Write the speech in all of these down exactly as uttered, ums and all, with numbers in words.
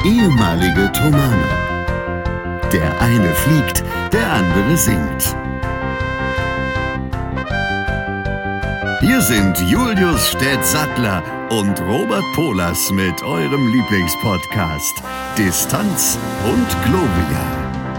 ehemalige Tomane. Der eine fliegt, der andere singt. Hier sind Julius Städtsattler und Robert Polas mit eurem Lieblingspodcast Distanz und Globia.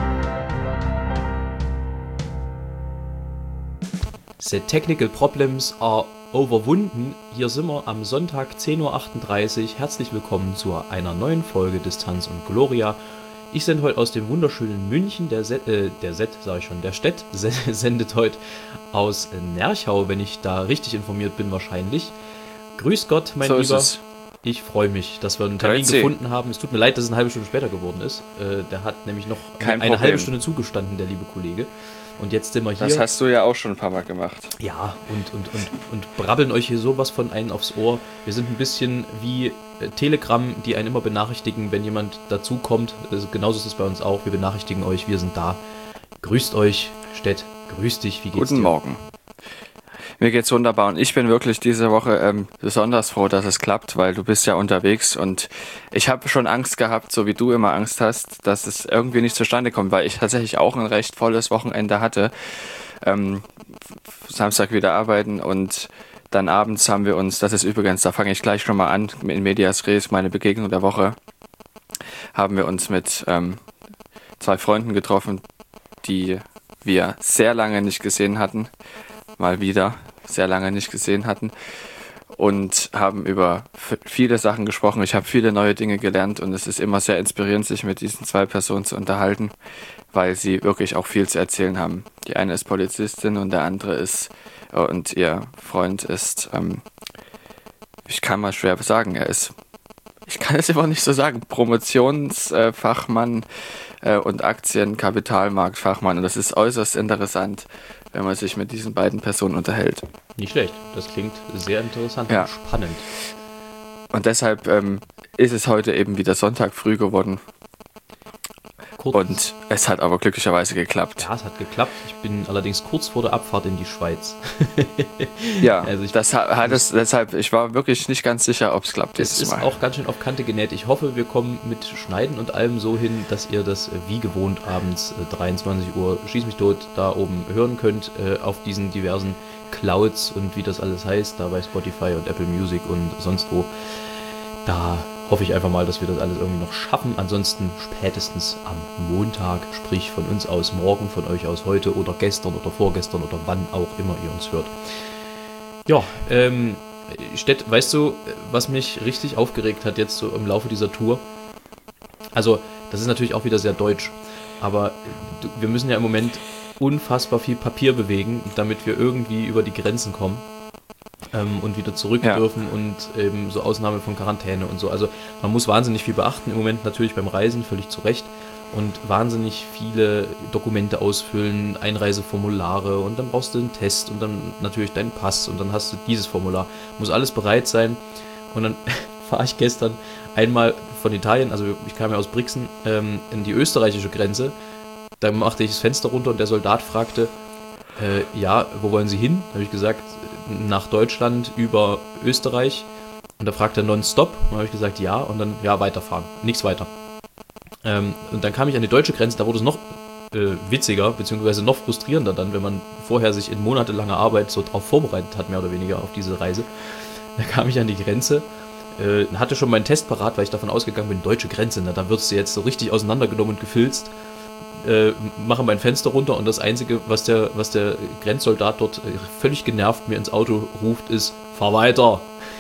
The technical problems are overwunden. Hier sind wir am Sonntag zehn Uhr achtunddreißig. Herzlich willkommen zu einer neuen Folge Distanz und Gloria. Ich sende heute aus dem wunderschönen München. Der Set, äh, der Set, sage ich schon, der Städt sendet heute aus Nerchau, wenn ich da richtig informiert bin wahrscheinlich. Grüß Gott, mein so Lieber. Ist es. Ich freue mich, dass wir einen Termin Grüezi. gefunden haben. Es tut mir leid, dass es eine halbe Stunde später geworden ist. Äh, der hat nämlich noch Kein eine Problem. halbe Stunde zugestanden, der liebe Kollege. Und jetzt sind wir hier. Das hast du ja auch schon ein paar Mal gemacht. Ja, und, und, und, und brabbeln euch hier sowas von einen aufs Ohr. Wir sind ein bisschen wie äh, Telegram, die einen immer benachrichtigen, wenn jemand dazukommt. Also, genauso ist es bei uns auch. Wir benachrichtigen euch, wir sind da. Grüßt euch, Stett. Grüß dich, wie geht's Guten dir? Morgen. Mir geht's wunderbar und ich bin wirklich diese Woche ähm, besonders froh, dass es klappt, weil du bist ja unterwegs und ich habe schon Angst gehabt, so wie du immer Angst hast, dass es irgendwie nicht zustande kommt, weil ich tatsächlich auch ein recht volles Wochenende hatte. Ähm, Samstag wieder arbeiten und dann abends haben wir uns, das ist übrigens, da fange ich gleich schon mal an, in Medias Res, meine Begegnung der Woche, haben wir uns mit ähm, zwei Freunden getroffen, die wir sehr lange nicht gesehen hatten, mal wieder sehr lange nicht gesehen hatten und haben über f- viele Sachen gesprochen. Ich habe viele neue Dinge gelernt und es ist immer sehr inspirierend, sich mit diesen zwei Personen zu unterhalten, weil sie wirklich auch viel zu erzählen haben. Die eine ist Polizistin und der andere ist, äh, und ihr Freund ist, ähm, ich kann mal schwer sagen, er ist, ich kann es immer nicht so sagen, Promotionsfachmann äh, und Aktien-Kapitalmarktfachmann und das ist äußerst interessant, wenn man sich mit diesen beiden Personen unterhält. Nicht schlecht. Das klingt sehr interessant Ja. und spannend. Und deshalb ähm, ist es heute eben wieder Sonntag früh geworden Kurz, und es hat aber glücklicherweise geklappt. ja, es hat geklappt. Ich bin allerdings kurz vor der Abfahrt in die Schweiz. Ja, Also ich- das hat, hat es deshalb, ich war wirklich nicht ganz sicher, ob es klappt Es dieses ist Mal. auch ganz schön auf Kante genäht. Ich hoffe, wir kommen mit Schneiden und allem so hin, dass ihr das äh, wie gewohnt abends äh, dreiundzwanzig Uhr Schieß mich tot da oben hören könnt äh, auf diesen diversen Clouds und wie das alles heißt, da bei Spotify und Apple Music und sonst wo. Da hoffe ich einfach mal, dass wir das alles irgendwie noch schaffen. Ansonsten spätestens am Montag, sprich von uns aus morgen, von euch aus heute oder gestern oder vorgestern oder wann auch immer ihr uns hört. Ja, ähm, Stett, weißt du, was mich richtig aufgeregt hat jetzt so im Laufe dieser Tour? Also, das ist natürlich auch wieder sehr deutsch, aber du, wir müssen ja im Moment unfassbar viel Papier bewegen, damit wir irgendwie über die Grenzen kommen ähm, und wieder zurück Ja. dürfen und eben so Ausnahme von Quarantäne und so. Also man muss wahnsinnig viel beachten im Moment natürlich beim Reisen, völlig zu Recht. Und wahnsinnig viele Dokumente ausfüllen, Einreiseformulare und dann brauchst du einen Test und dann natürlich deinen Pass und dann hast du dieses Formular. Muss alles bereit sein. Und dann fahre ich gestern einmal von Italien, also ich kam ja aus Brixen, ähm, in die österreichische Grenze. Da machte ich das Fenster runter und der Soldat fragte, äh, ja, wo wollen Sie hin? Da habe ich gesagt, nach Deutschland über Österreich. Und da fragte er nonstop. Und dann habe ich gesagt, ja. Und dann, ja, weiterfahren. Nichts weiter. Ähm, und dann kam ich an die deutsche Grenze, da wurde es noch äh, witziger, beziehungsweise noch frustrierender dann, wenn man vorher sich in monatelanger Arbeit so drauf vorbereitet hat, mehr oder weniger auf diese Reise. Da kam ich an die Grenze, äh, hatte schon meinen Test parat, weil ich davon ausgegangen bin, deutsche Grenze, na, da wird sie jetzt so richtig auseinandergenommen und gefilzt. Äh, mache mein Fenster runter und das Einzige, was der, was der Grenzsoldat dort äh, völlig genervt mir ins Auto ruft, ist, fahr weiter.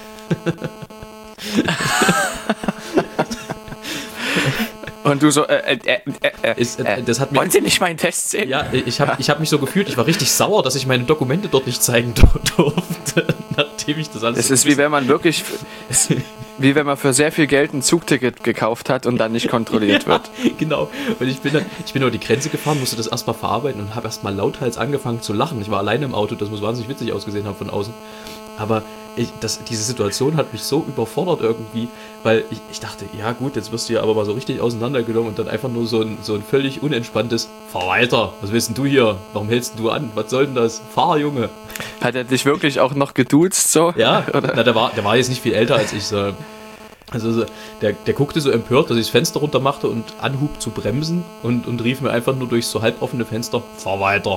Und du so, äh, äh, äh, äh, Ist, äh, äh, das hat mir, wollen Sie nicht meinen Test sehen? ja, ich habe ich hab mich so gefühlt, ich war richtig sauer, dass ich meine Dokumente dort nicht zeigen dur- durfte, nachdem ich das alles Es so ist wie wenn man wirklich, es, wie wenn man für sehr viel Geld ein Zugticket gekauft hat und dann nicht kontrolliert wird. Genau. Und ich bin dann, ich bin über die Grenze gefahren, musste das erstmal verarbeiten und habe erstmal lauthals angefangen zu lachen. Ich war alleine im Auto, das muss wahnsinnig witzig ausgesehen haben von außen. Aber ich, das, diese Situation hat mich so überfordert irgendwie, weil ich, ich dachte, ja gut, jetzt wirst du ja aber mal so richtig auseinandergenommen und dann einfach nur so ein, so ein völlig unentspanntes, fahr weiter, was willst denn du hier? Warum hältst du an? Was soll denn das? Fahr, Junge! Hat er dich wirklich auch noch geduzt so? Ja, Oder? na, der, war, der war jetzt nicht viel älter als ich, so Also der, der guckte so empört, dass ich das Fenster runter machte und anhub zu bremsen und, und rief mir einfach nur durchs so halboffene Fenster, fahr weiter.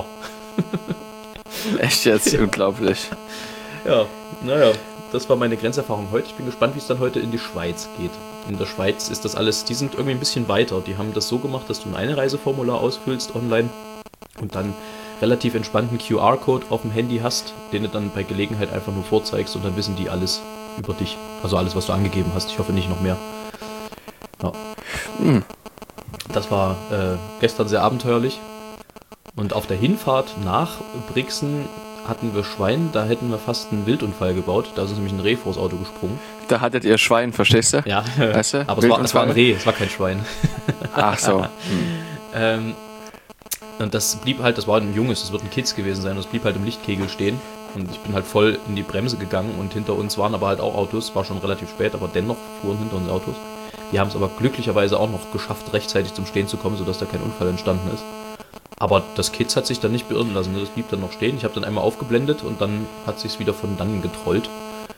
Echt jetzt? Ja. Unglaublich. Ja, naja, das war meine Grenzerfahrung heute. Ich bin gespannt, wie es dann heute in die Schweiz geht. In der Schweiz ist das alles, die sind irgendwie ein bisschen weiter. Die haben das so gemacht, dass du ein Einreiseformular ausfüllst online und dann relativ entspannten Q R-Code auf dem Handy hast, den du dann bei Gelegenheit einfach nur vorzeigst und dann wissen die alles über dich. Also alles, was du angegeben hast. Ich hoffe nicht noch mehr. Ja. Hm. Das war äh, gestern sehr abenteuerlich. Und auf der Hinfahrt nach Brixen hatten wir Schwein, da hätten wir fast einen Wildunfall gebaut. Da ist uns nämlich ein Reh vors Auto gesprungen. Da hattet ihr Schwein, verstehst du? Ja, weißt du? Aber es war, es war ein Reh, es war kein Schwein. Ach so. Hm. ähm, und das blieb halt, das war ein Junges, das wird ein Kids gewesen sein, das blieb halt im Lichtkegel stehen. Und ich bin halt voll in die Bremse gegangen und hinter uns waren aber halt auch Autos, war schon relativ spät, aber dennoch fuhren hinter uns Autos. Die haben es aber glücklicherweise auch noch geschafft, rechtzeitig zum Stehen zu kommen, sodass da kein Unfall entstanden ist. Aber das Kids hat sich dann nicht beirren lassen, das blieb dann noch stehen. Ich habe dann einmal aufgeblendet und dann hat sich's wieder von dann getrollt.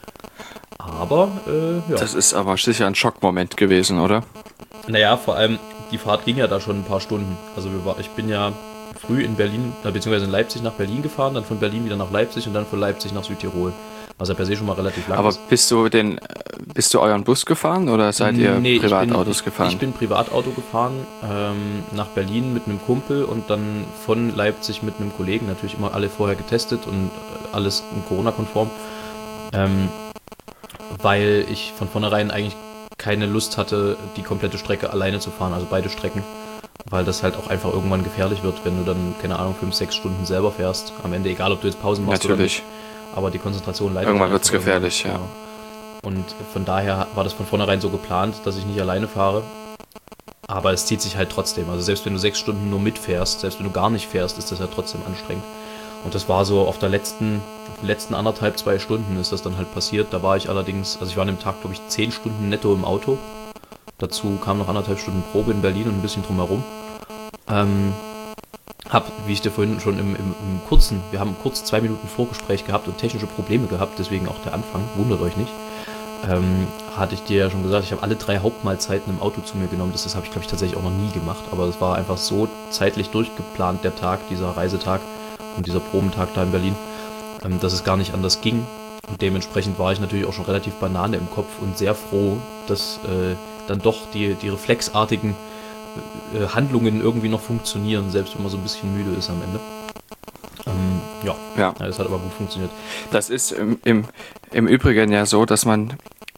Aber, äh, ja. Das ist aber sicher ein Schockmoment gewesen, oder? Naja, vor allem, die Fahrt ging ja da schon ein paar Stunden. Also wir war, ich bin ja früh in Berlin, beziehungsweise in Leipzig nach Berlin gefahren, dann von Berlin wieder nach Leipzig und dann von Leipzig nach Südtirol. Was ja per se schon mal relativ lang aber ist. Aber bist du den, bist du euren Bus gefahren oder seid ihr nee, Privatautos ich bin, gefahren? Ich bin Privatauto gefahren, ähm, nach Berlin mit einem Kumpel und dann von Leipzig mit einem Kollegen. Natürlich immer alle vorher getestet und alles Corona-konform. Ähm, weil ich von vornherein eigentlich keine Lust hatte, die komplette Strecke alleine zu fahren, also beide Strecken. Weil das halt auch einfach irgendwann gefährlich wird, wenn du dann, keine Ahnung, fünf, sechs Stunden selber fährst. Am Ende, egal ob du jetzt Pausen machst Natürlich. oder nicht. Aber die Konzentration leidet. Irgendwann wird es gefährlich, ja. Genau. Und von daher war das von vornherein so geplant, dass ich nicht alleine fahre. Aber es zieht sich halt trotzdem. Also selbst wenn du sechs Stunden nur mitfährst, selbst wenn du gar nicht fährst, ist das ja trotzdem anstrengend. Und das war so auf der letzten, auf den letzten anderthalb, zwei Stunden ist das dann halt passiert. Da war ich allerdings, also ich war an dem Tag, glaube ich, zehn Stunden netto im Auto. Dazu kam noch anderthalb Stunden Probe in Berlin und ein bisschen drumherum. Ähm, hab, wie ich dir vorhin schon im, im, im kurzen, wir haben kurz zwei Minuten Vorgespräch gehabt und technische Probleme gehabt, deswegen auch der Anfang, wundert euch nicht. Ähm, hatte ich dir ja schon gesagt, ich habe alle drei Hauptmahlzeiten im Auto zu mir genommen. Das, das habe ich, glaube ich, tatsächlich auch noch nie gemacht, aber es war einfach so zeitlich durchgeplant, der Tag, dieser Reisetag und dieser Probentag da in Berlin, ähm, dass es gar nicht anders ging. Und dementsprechend war ich natürlich auch schon relativ Banane im Kopf und sehr froh, dass äh, dann doch die, die reflexartigen äh, Handlungen irgendwie noch funktionieren, selbst wenn man so ein bisschen müde ist am Ende. Ähm, ja. ja, das hat aber gut funktioniert. Das ist im, im, im Übrigen ja so, dass man,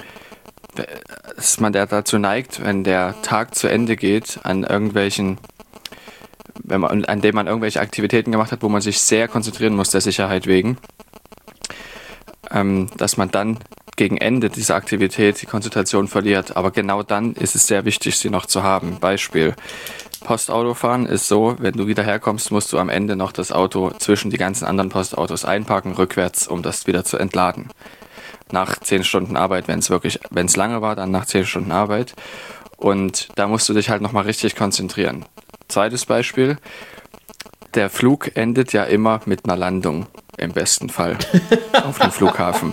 dass man der dazu neigt, wenn der Tag zu Ende geht, an irgendwelchen, wenn man, an dem man irgendwelche Aktivitäten gemacht hat, wo man sich sehr konzentrieren muss, der Sicherheit wegen, ähm, dass man dann gegen Ende dieser Aktivität die Konzentration verliert. Aber genau dann ist es sehr wichtig, sie noch zu haben. Beispiel: Postautofahren ist so, wenn du wieder herkommst, musst du am Ende noch das Auto zwischen die ganzen anderen Postautos einparken, rückwärts, um das wieder zu entladen. Nach zehn Stunden Arbeit, wenn es wirklich, wenn es lange war, dann nach zehn Stunden Arbeit. Und da musst du dich halt nochmal richtig konzentrieren. Zweites Beispiel: Der Flug endet ja immer mit einer Landung, im besten Fall, auf dem Flughafen.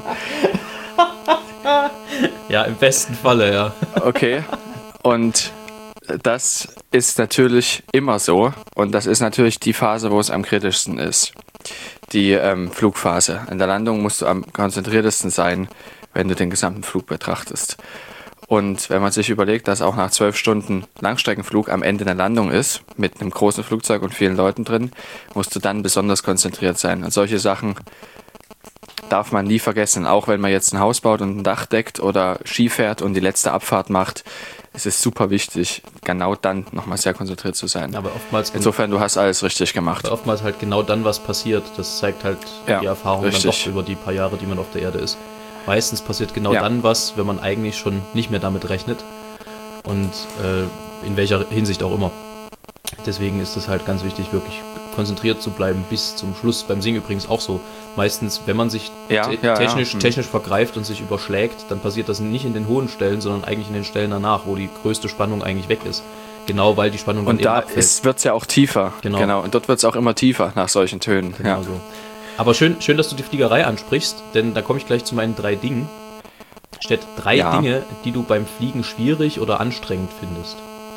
Ja, im besten Falle, ja. Okay, und das ist natürlich immer so und das ist natürlich die Phase, wo es am kritischsten ist, die ähm, Flugphase. In der Landung musst du am konzentriertesten sein, wenn du den gesamten Flug betrachtest. Und wenn man sich überlegt, dass auch nach zwölf Stunden Langstreckenflug am Ende eine Landung ist, mit einem großen Flugzeug und vielen Leuten drin, musst du dann besonders konzentriert sein. Und solche Sachen darf man nie vergessen, auch wenn man jetzt ein Haus baut und ein Dach deckt oder Ski fährt und die letzte Abfahrt macht. Es ist super wichtig, genau dann nochmal sehr konzentriert zu sein. Aber oftmals Insofern, du hast alles richtig gemacht. Aber oftmals halt genau dann, was passiert. Das zeigt halt ja, die Erfahrung richtig. Dann doch über die paar Jahre, die man auf der Erde ist. Meistens passiert genau ja. dann was, wenn man eigentlich schon nicht mehr damit rechnet. Und äh, in welcher Hinsicht auch immer. Deswegen ist es halt ganz wichtig, wirklich konzentriert zu bleiben bis zum Schluss. Beim Singen übrigens auch so. Meistens, wenn man sich ja, te- ja, technisch, ja. technisch vergreift und sich überschlägt, dann passiert das nicht in den hohen Stellen, sondern eigentlich in den Stellen danach, wo die größte Spannung eigentlich weg ist. Genau, weil die Spannung dann und da wird es ja auch tiefer. Genau. genau. Und dort wird es auch immer tiefer nach solchen Tönen. Genau ja. so. Aber schön, schön, dass du die Fliegerei ansprichst, denn da komme ich gleich zu meinen drei Dingen. Städt, drei Ja. Dinge, die du beim Fliegen schwierig oder anstrengend findest.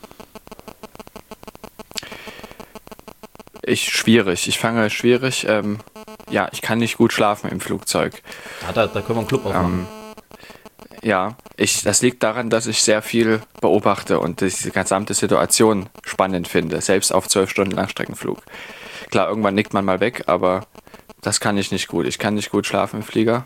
Ich schwierig. Ich fange schwierig. Ähm, ja, ich kann nicht gut schlafen im Flugzeug. Ja, da, da können wir einen Club aufmachen. Ähm, ja, ich, das liegt daran, dass ich sehr viel beobachte und diese gesamte Situation spannend finde, selbst auf zwölf Stunden Langstreckenflug. Klar, irgendwann nickt man mal weg, aber das kann ich nicht gut. Ich kann nicht gut schlafen im Flieger.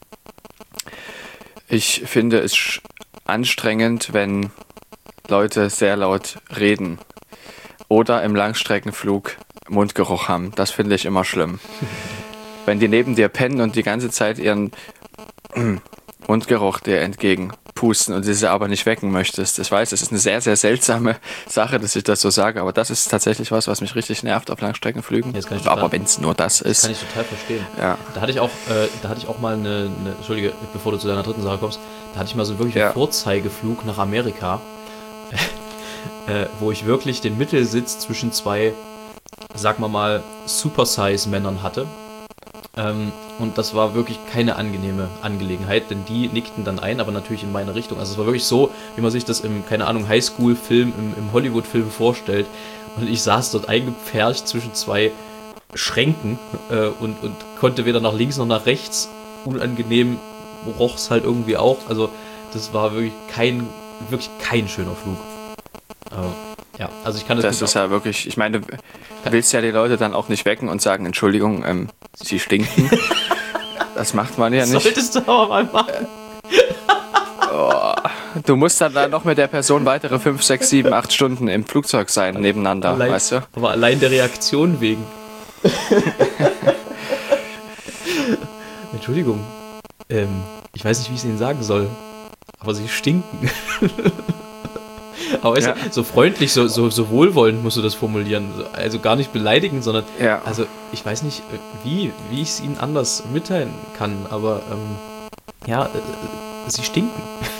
Ich finde es sch- anstrengend, wenn Leute sehr laut reden oder im Langstreckenflug Mundgeruch haben. Das finde ich immer schlimm. Wenn die neben dir pennen und die ganze Zeit ihren Mundgeruch dir entgegenpusten und du sie aber nicht wecken möchtest. Ich weiß, es ist eine sehr, sehr seltsame Sache, dass ich das so sage, aber das ist tatsächlich was, was mich richtig nervt auf Langstreckenflügen. Ja, das kann ich total- Aber wenn es nur das ist. Kann ich total verstehen. Ja. Da hatte ich auch, äh, da hatte ich auch mal eine, eine, Entschuldige, bevor du zu deiner dritten Sache kommst, da hatte ich mal so wirklich Ja. einen Vorzeigeflug nach Amerika, äh, wo ich wirklich den Mittelsitz zwischen zwei, sag mal mal, Super-Size-Männern hatte. Ähm, und das war wirklich keine angenehme Angelegenheit, denn die nickten dann ein, aber natürlich in meine Richtung. Also es war wirklich so, wie man sich das im, keine Ahnung, Highschool-Film, im, im Hollywood-Film vorstellt. Und ich saß dort eingepfercht zwischen zwei Schränken äh, und, und konnte weder nach links noch nach rechts. Unangenehm roch es halt irgendwie auch. Also das war wirklich kein, wirklich kein schöner Flug. Äh, ja, also ich kann das, Das gut ist ja wirklich, ich meine, du willst ja die Leute dann auch nicht wecken und sagen, Entschuldigung, ähm, sie stinken. Das macht man ja nicht. solltest du aber mal machen. Du musst dann, dann noch mit der Person weitere fünf, sechs, sieben, acht Stunden im Flugzeug sein, nebeneinander, Allein, weißt du? Aber allein der Reaktion wegen. Entschuldigung. Ähm, ich weiß nicht, wie ich es Ihnen sagen soll. Aber Sie stinken. Aber weißt Ja. du, so freundlich, so, so, so wohlwollend musst du das formulieren. Also gar nicht beleidigend, sondern Ja. also ich weiß nicht, wie, wie ich es Ihnen anders mitteilen kann, aber ähm, ja, äh, Sie stinken.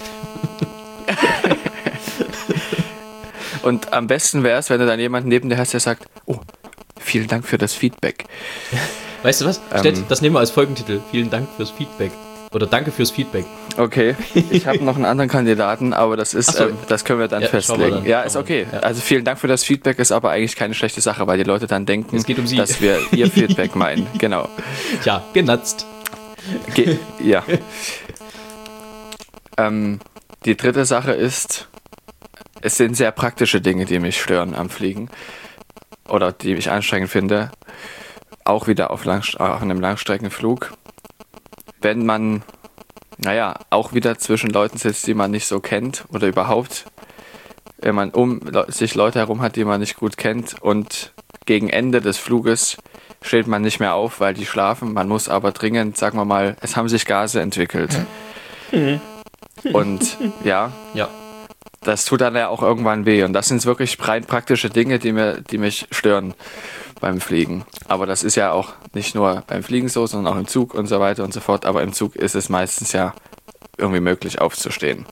Und am besten wäre es, wenn du dann jemanden neben dir hast, der sagt, oh, vielen Dank für das Feedback. Weißt du was? Ähm. Stett, das nehmen wir als Folgentitel. Vielen Dank fürs Feedback. Oder danke fürs Feedback. Okay, ich habe noch einen anderen Kandidaten, aber das ist, Ach so. ähm, das können wir dann Ja, schauen wir festlegen. dann, ja, schauen ist wir. okay. Ja. Also vielen Dank für das Feedback, ist aber eigentlich keine schlechte Sache, weil die Leute dann denken, Es geht um sie. dass wir ihr Feedback meinen. Genau. Tja, genatzt. Ge ja. ähm, die dritte Sache ist, es sind sehr praktische Dinge, die mich stören am Fliegen oder die ich anstrengend finde. Auch wieder auf, Langst auf einem Langstreckenflug. Wenn man, naja, auch wieder zwischen Leuten sitzt, die man nicht so kennt oder überhaupt, wenn man um Le sich Leute herum hat, die man nicht gut kennt und gegen Ende des Fluges steht man nicht mehr auf, weil die schlafen. Man muss aber dringend, sagen wir mal, es haben sich Gase entwickelt. Und ja, Ja. das tut dann ja auch irgendwann weh. Und das sind wirklich rein praktische Dinge, die, mir, die mich stören beim Fliegen. Aber das ist ja auch nicht nur beim Fliegen so, sondern auch im Zug und so weiter und so fort. Aber im Zug ist es meistens ja irgendwie möglich aufzustehen.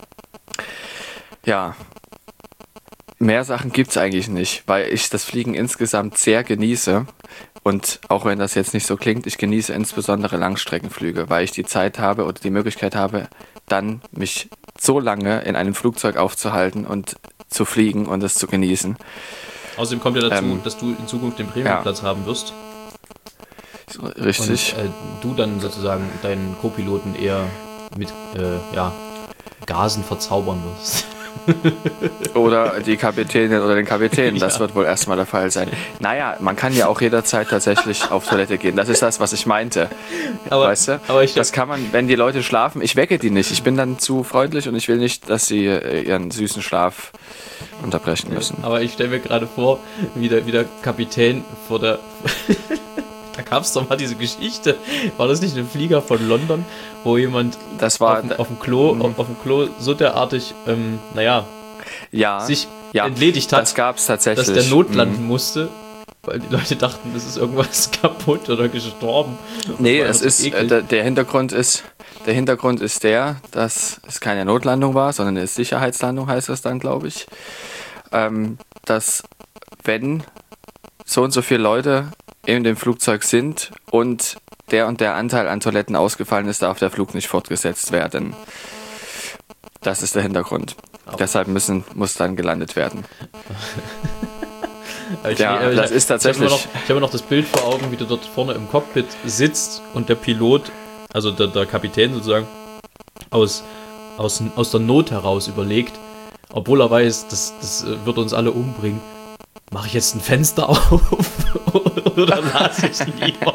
Ja, mehr Sachen gibt es eigentlich nicht, weil ich das Fliegen insgesamt sehr genieße. Und auch wenn das jetzt nicht so klingt, ich genieße insbesondere Langstreckenflüge, weil ich die Zeit habe oder die Möglichkeit habe, dann mich so lange in einem Flugzeug aufzuhalten und zu fliegen und es zu genießen. Außerdem kommt ja dazu, Ähm, dass du in Zukunft den Premiumplatz haben wirst. Richtig. Und äh, du dann sozusagen deinen Co-Piloten eher mit äh, ja, Gasen verzaubern wirst. Oder die Kapitänin oder den Kapitän, das Ja. wird wohl erstmal der Fall sein. Naja, man kann ja auch jederzeit tatsächlich auf Toilette gehen. Das ist das, was ich meinte. Aber, weißt du? aber ich, Das kann man, wenn die Leute schlafen, ich wecke die nicht. Ich bin dann zu freundlich und ich will nicht, dass sie äh, ihren süßen Schlaf unterbrechen müssen. aber ich stelle mir gerade vor, wie der, wie der Kapitän vor der... Da gab es doch mal diese Geschichte. War das nicht ein Flieger von London, wo jemand Das war, auf, dem- auf dem Klo, Mhm. auf, auf dem Klo so derartig, ähm, naja, ja, sich ja, entledigt hat, das gab's tatsächlich. dass der notlanden Mhm. musste, weil die Leute dachten, es ist irgendwas kaputt oder gestorben. Nee, Das war es so ist, äh, eklig. der, der Hintergrund ist, der Hintergrund ist der, dass es keine Notlandung war, sondern eine Sicherheitslandung heißt das dann, glaube ich. Ähm, dass wenn so und so viele Leute in dem Flugzeug sind und der und der Anteil an Toiletten ausgefallen ist, darf der Flug nicht fortgesetzt werden. Das ist der Hintergrund. Auch. Deshalb müssen, muss dann gelandet werden. Ich, ja, ich, das ich, ist tatsächlich... Ich habe immer, hab immer noch das Bild vor Augen, wie du dort vorne im Cockpit sitzt und der Pilot, also der, der Kapitän sozusagen, aus, aus, aus der Not heraus überlegt, obwohl er weiß, das, das wird uns alle umbringen, mache ich jetzt ein Fenster auf oder lasse ich lieber?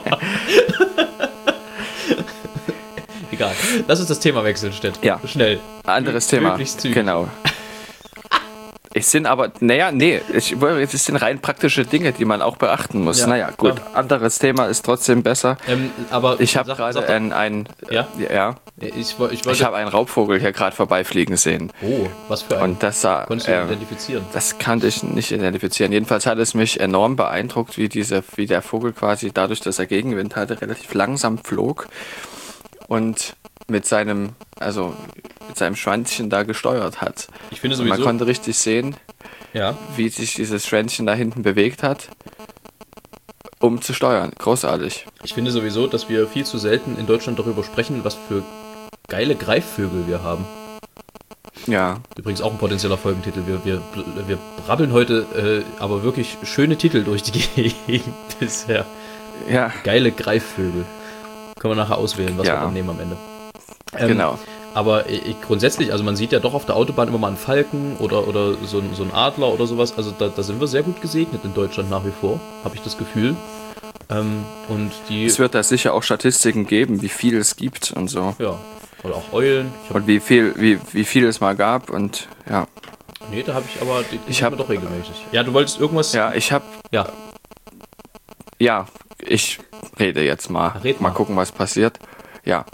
Egal, lass uns das Thema wechseln, Stett. Ja. Schnell. Anderes Thema. Möglichst zügig. Genau. Es sind aber, naja, nee, ich, es sind rein praktische Dinge, die man auch beachten muss. Ja, naja, gut, klar. Anderes Thema ist trotzdem besser. Ähm, aber ich habe sag- gerade sag doch- ein, ein, Ja? ja, Ich, wo- ich wollte. ich habe einen Raubvogel hier gerade vorbeifliegen sehen. Oh, was für ein. Und das sah, Konntest du äh, identifizieren? das kannte ich nicht identifizieren. Jedenfalls hat es mich enorm beeindruckt, wie, diese, wie der Vogel quasi dadurch, dass er Gegenwind hatte, relativ langsam flog und mit seinem, also mit seinem Schwänzchen da gesteuert hat. Ich finde Und man sowieso. konnte richtig sehen, Ja. wie sich dieses Schwänzchen da hinten bewegt hat, um zu steuern. Großartig. Ich finde sowieso, dass wir viel zu selten in Deutschland darüber sprechen, was für geile Greifvögel wir haben. Ja, Übrigens auch ein potenzieller Folgentitel. Wir, wir, wir brabbeln heute äh, aber wirklich schöne Titel durch die Gegend bisher. ja, Geile Greifvögel. Können wir nachher auswählen, was Ja. wir dann nehmen am Ende. Ähm, genau. Aber ich, grundsätzlich, also man sieht ja doch auf der Autobahn immer mal einen Falken oder, oder so, ein, so einen Adler oder sowas. Also da, da sind wir sehr gut gesegnet in Deutschland nach wie vor, habe ich das Gefühl. Ähm, und die, Es wird da sicher auch Statistiken geben, wie viel es gibt und so. ja, oder auch Eulen. Ich hab, Und wie viel, wie, wie viel es mal gab und ja. nee, da habe ich aber, die, die Ich sieht hab- man doch regelmäßig. Ja, du wolltest irgendwas, Ja, ich habe, ja, ja, ich rede jetzt mal. Red mal mal. gucken, was passiert. Ja.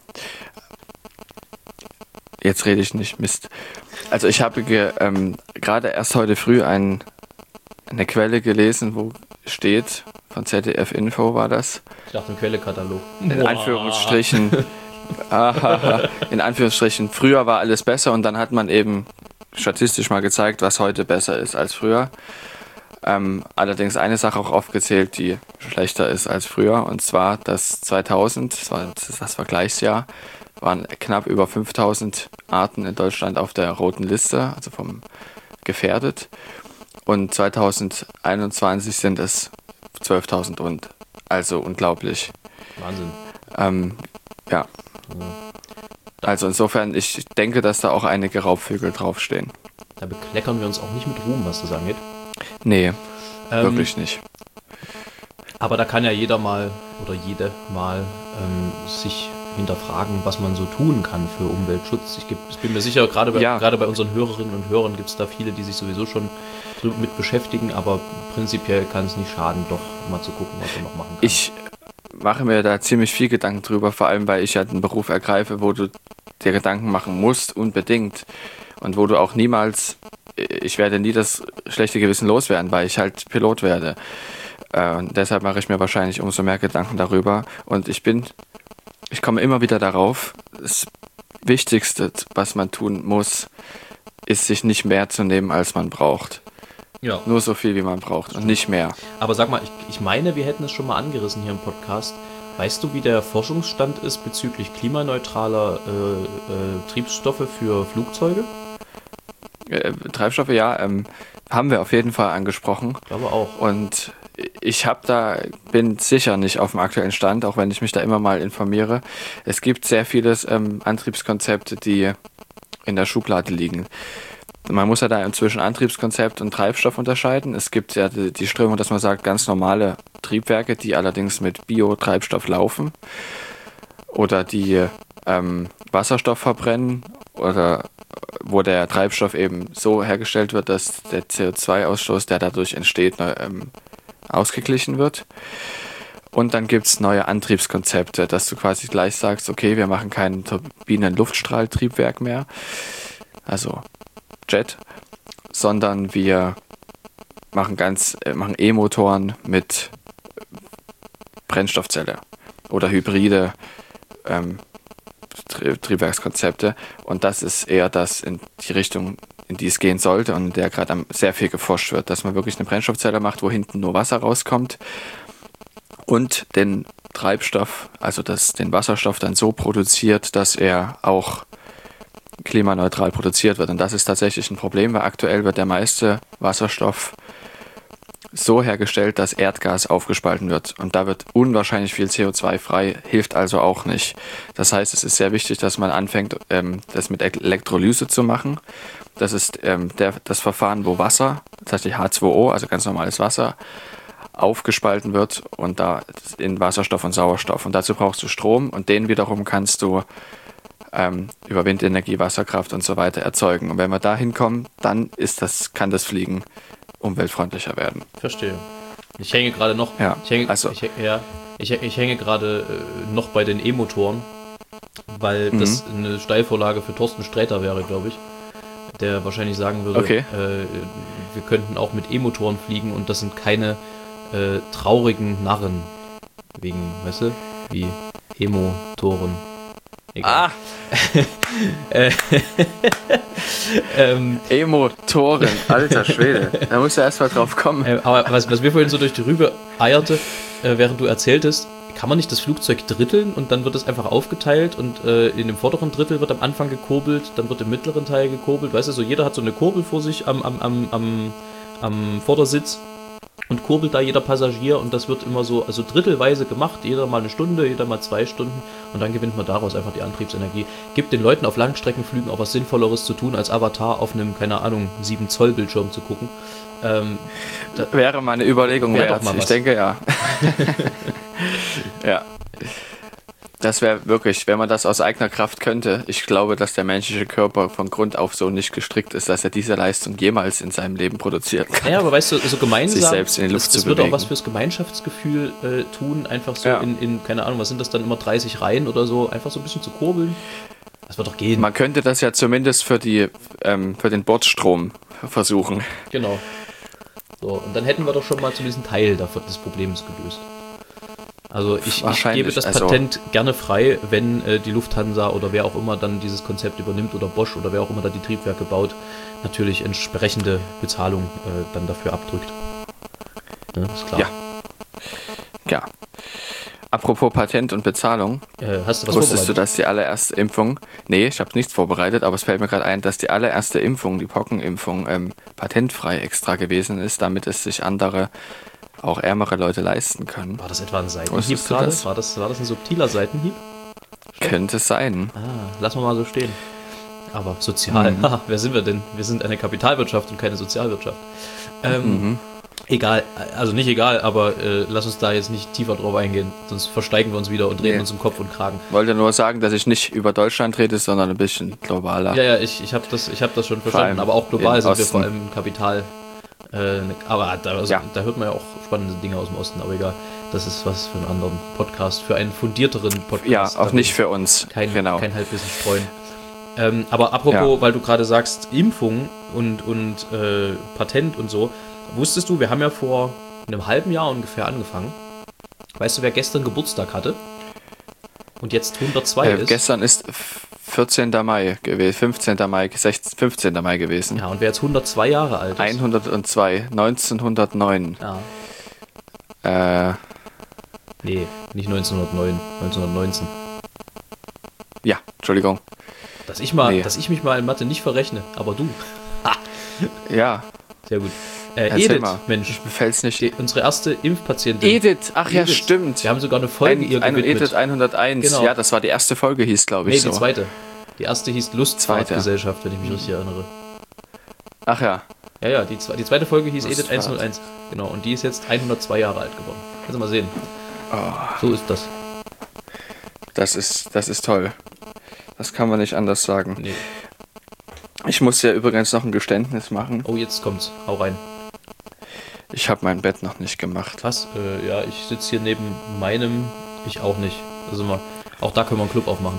Jetzt rede ich nicht, Mist. Also ich habe ge- ähm, gerade erst heute früh ein, eine Quelle gelesen, wo steht, von Z D F Info war das, ich dachte im Quellekatalog. in Anführungsstrichen, ah, in Anführungsstrichen, früher war alles besser und dann hat man eben statistisch mal gezeigt, was heute besser ist als früher. Ähm, allerdings eine Sache auch aufgezählt, die schlechter ist als früher, und zwar das zweitausend, das war das, das Vergleichsjahr, waren knapp über fünftausend Arten in Deutschland auf der roten Liste, also vom gefährdet. Und zweitausendeinundzwanzig sind es zwölftausend und also unglaublich. Wahnsinn. Ähm, ja. Also insofern, ich denke, dass da auch einige Raubvögel draufstehen. Da bekleckern wir uns auch nicht mit Ruhm, was das angeht. Nee, Ähm, wirklich nicht. Aber da kann ja jeder mal oder jede mal ähm, sich hinterfragen, was man so tun kann für Umweltschutz. Ich, geb, ich bin mir sicher, gerade bei, Ja. gerade bei unseren Hörerinnen und Hörern gibt es da viele, die sich sowieso schon drüber mit beschäftigen, aber prinzipiell kann es nicht schaden, doch mal zu gucken, was man noch machen kann. Ich mache mir da ziemlich viel Gedanken drüber, vor allem weil ich ja einen Beruf ergreife, wo du dir Gedanken machen musst, unbedingt. Und wo du auch niemals, ich werde nie das schlechte Gewissen loswerden, weil ich halt Pilot werde. Äh, und deshalb mache ich mir wahrscheinlich umso mehr Gedanken darüber. Und ich bin, ich komme immer wieder darauf, das Wichtigste, was man tun muss, ist, sich nicht mehr zu nehmen, als man braucht. ja. Nur so viel, wie man braucht und nicht mehr. Aber sag mal, ich, ich meine, wir hätten es schon mal angerissen hier im Podcast. Weißt du, wie der Forschungsstand ist bezüglich klimaneutraler äh, äh, Triebstoffe für Flugzeuge? Äh, Treibstoffe, ja, ähm, haben wir auf jeden Fall angesprochen. Ich glaube auch. Und ich habe da, bin sicher nicht auf dem aktuellen Stand, auch wenn ich mich da immer mal informiere. Es gibt sehr viele ähm, Antriebskonzepte, die in der Schublade liegen. Man muss ja da zwischen Antriebskonzept und Treibstoff unterscheiden. Es gibt ja die, die Strömung, dass man sagt, ganz normale Triebwerke, die allerdings mit Biotreibstoff laufen oder die ähm, Wasserstoff verbrennen oder wo der Treibstoff eben so hergestellt wird, dass der C O zwei Ausstoß, der dadurch entsteht, ne, ähm, ausgeglichen wird. Und dann gibt es neue Antriebskonzepte, dass du quasi gleich sagst, okay, wir machen kein Turbinen-Luftstrahltriebwerk mehr, also Jet, sondern wir machen ganz äh, machen E-Motoren mit Brennstoffzelle oder hybride ähm, Tri- Triebwerkskonzepte, und das ist eher das in die Richtung, in die es gehen sollte und in der gerade am- sehr viel geforscht wird, dass man wirklich eine Brennstoffzelle macht, wo hinten nur Wasser rauskommt und den Treibstoff, also das, den Wasserstoff dann so produziert, dass er auch klimaneutral produziert wird. Und das ist tatsächlich ein Problem, weil aktuell wird der meiste Wasserstoff so hergestellt, dass Erdgas aufgespalten wird. Und da wird unwahrscheinlich viel C O zwei frei, hilft also auch nicht. Das heißt, es ist sehr wichtig, dass man anfängt, ähm, das mit Elektrolyse zu machen. Das ist ähm, der, das Verfahren, wo Wasser, tatsächlich H zwei O, also ganz normales Wasser, aufgespalten wird und da in Wasserstoff und Sauerstoff. Und dazu brauchst du Strom und den wiederum kannst du ähm, über Windenergie, Wasserkraft und so weiter erzeugen. Und wenn wir da hinkommen, dann ist das, kann das Fliegen umweltfreundlicher werden. Verstehe. Ich hänge gerade noch, ja, ich hänge, also, ich, ja, ich, ich hänge gerade äh, noch bei den E-Motoren, weil mhm. das eine Steilvorlage für Thorsten Sträter wäre, glaube ich, der wahrscheinlich sagen würde, okay. äh, wir könnten auch mit E-Motoren fliegen und das sind keine äh, traurigen Narren wegen, weißt du, wie E-Motoren. Egal. Ah! äh, ähm, E-Motoren, alter Schwede. Da musst du erst mal drauf kommen. Äh, aber was, was mir vorhin so durch die Rübe eierte, äh, während du erzähltest, kann man nicht das Flugzeug dritteln und dann wird es einfach aufgeteilt und äh, in dem vorderen Drittel wird am Anfang gekurbelt, dann wird im mittleren Teil gekurbelt, weißt du, so jeder hat so eine Kurbel vor sich am, am, am, am, am Vordersitz und kurbelt da jeder Passagier und das wird immer so, also drittelweise gemacht, jeder mal eine Stunde, jeder mal zwei Stunden und dann gewinnt man daraus einfach die Antriebsenergie. Gibt den Leuten auf Langstreckenflügen auch was Sinnvolleres zu tun, als Avatar auf einem, keine Ahnung, sieben Zoll Bildschirm zu gucken. Ähm, wäre mal eine Überlegung wär wert. Ich denke ja. Ja. Das wäre wirklich, wenn man das aus eigener Kraft könnte, ich glaube, dass der menschliche Körper von Grund auf so nicht gestrickt ist, dass er diese Leistung jemals in seinem Leben produzieren kann. Ja, aber weißt du, so gemeinsam, sich selbst in die Luft das, zu das wird bewegen. auch was fürs Gemeinschaftsgefühl äh, tun, einfach so ja. in, in, keine Ahnung, was sind das dann immer, dreißig Reihen oder so, einfach so ein bisschen zu kurbeln. Das wird doch gehen. Man könnte das ja zumindest für, die, ähm, für den Bordstrom versuchen. Genau. So, und dann hätten wir doch schon mal zumindest einen Teil davon, des Problems gelöst. Also ich, ich gebe das Patent also gerne frei, wenn äh, die Lufthansa oder wer auch immer dann dieses Konzept übernimmt oder Bosch oder wer auch immer da die Triebwerke baut, natürlich entsprechende Bezahlung äh, dann dafür abdrückt. Ja, ist klar. Ja. Ja. Apropos Patent und Bezahlung. Äh, hast du was Wusstest du, vorbereitet? dass die allererste Impfung, nee, ich habe nichts vorbereitet, aber es fällt mir gerade ein, dass die allererste Impfung, die Pockenimpfung, ähm, patentfrei extra gewesen ist, damit es sich andere, auch ärmere Leute leisten können. War das etwa ein Seitenhieb gerade? War das, war das ein subtiler Seitenhieb? Stimmt. Könnte es sein. Ah, lassen wir mal so stehen. Aber sozial, mhm. Wer sind wir denn? Wir sind eine Kapitalwirtschaft und keine Sozialwirtschaft. Ähm, mhm. Egal, also nicht egal, aber äh, lass uns da jetzt nicht tiefer drauf eingehen, sonst versteigen wir uns wieder und drehen nee. uns im Kopf und Kragen. Ich wollte nur sagen, dass ich nicht über Deutschland rede, sondern ein bisschen globaler. Ja, ja, ich, ich habe das, ich hab das schon verstanden, aber auch global sind wir vor allem Kapital. Äh, aber da, also, ja. da hört man ja auch spannende Dinge aus dem Osten, aber egal, das ist was für einen anderen Podcast, für einen fundierteren Podcast. Ja, auch nicht für uns, kein, genau. Kein Halbwissen streuen. Ähm, aber apropos, ja. weil du gerade sagst, Impfung und, und äh, Patent und so, wusstest du, wir haben ja vor einem halben Jahr ungefähr angefangen. Weißt du, wer gestern Geburtstag hatte? Und jetzt hundertzwei äh, ist? Gestern ist vierzehnter Mai gewesen, fünfzehnter Mai, sechzehnter, fünfzehnter Mai gewesen. Ja, und wer jetzt hundertzwei Jahre alt ist? hundertzwei, neunzehnhundertneun. Ja. Äh. Nee, nicht neunzehnhundertneun, neunzehnhundertneunzehn. Ja, Entschuldigung. Dass ich, mal, nee. dass ich mich mal in Mathe nicht verrechne, aber du. Ha. Ja. Sehr gut. Äh, Edith, mal. Mensch. Mir fällt's nicht. Die, unsere erste Impfpatientin. Edith, ach Edith. ja, stimmt. Wir haben sogar eine Folge ein, ihr ein, gewidmet. Edith hunderteins, genau. Ja, das war die erste Folge, hieß, glaube ich, nee, so. die zweite. Die erste hieß Lustfahrtgesellschaft, wenn ich mich richtig erinnere. Ach ja. Ja, ja, die, die zweite Folge hieß Edith hunderteins. Genau, und die ist jetzt hundertzwei Jahre alt geworden. Kannst du mal sehen. Oh. So ist das. Das ist, das ist toll. Das kann man nicht anders sagen. Nee. Ich muss ja übrigens noch ein Geständnis machen. Oh, jetzt kommt's. Hau rein. Ich habe mein Bett noch nicht gemacht. Was? Äh, ja, ich sitze hier neben meinem. Ich auch nicht. Also mal, auch da können wir einen Club aufmachen.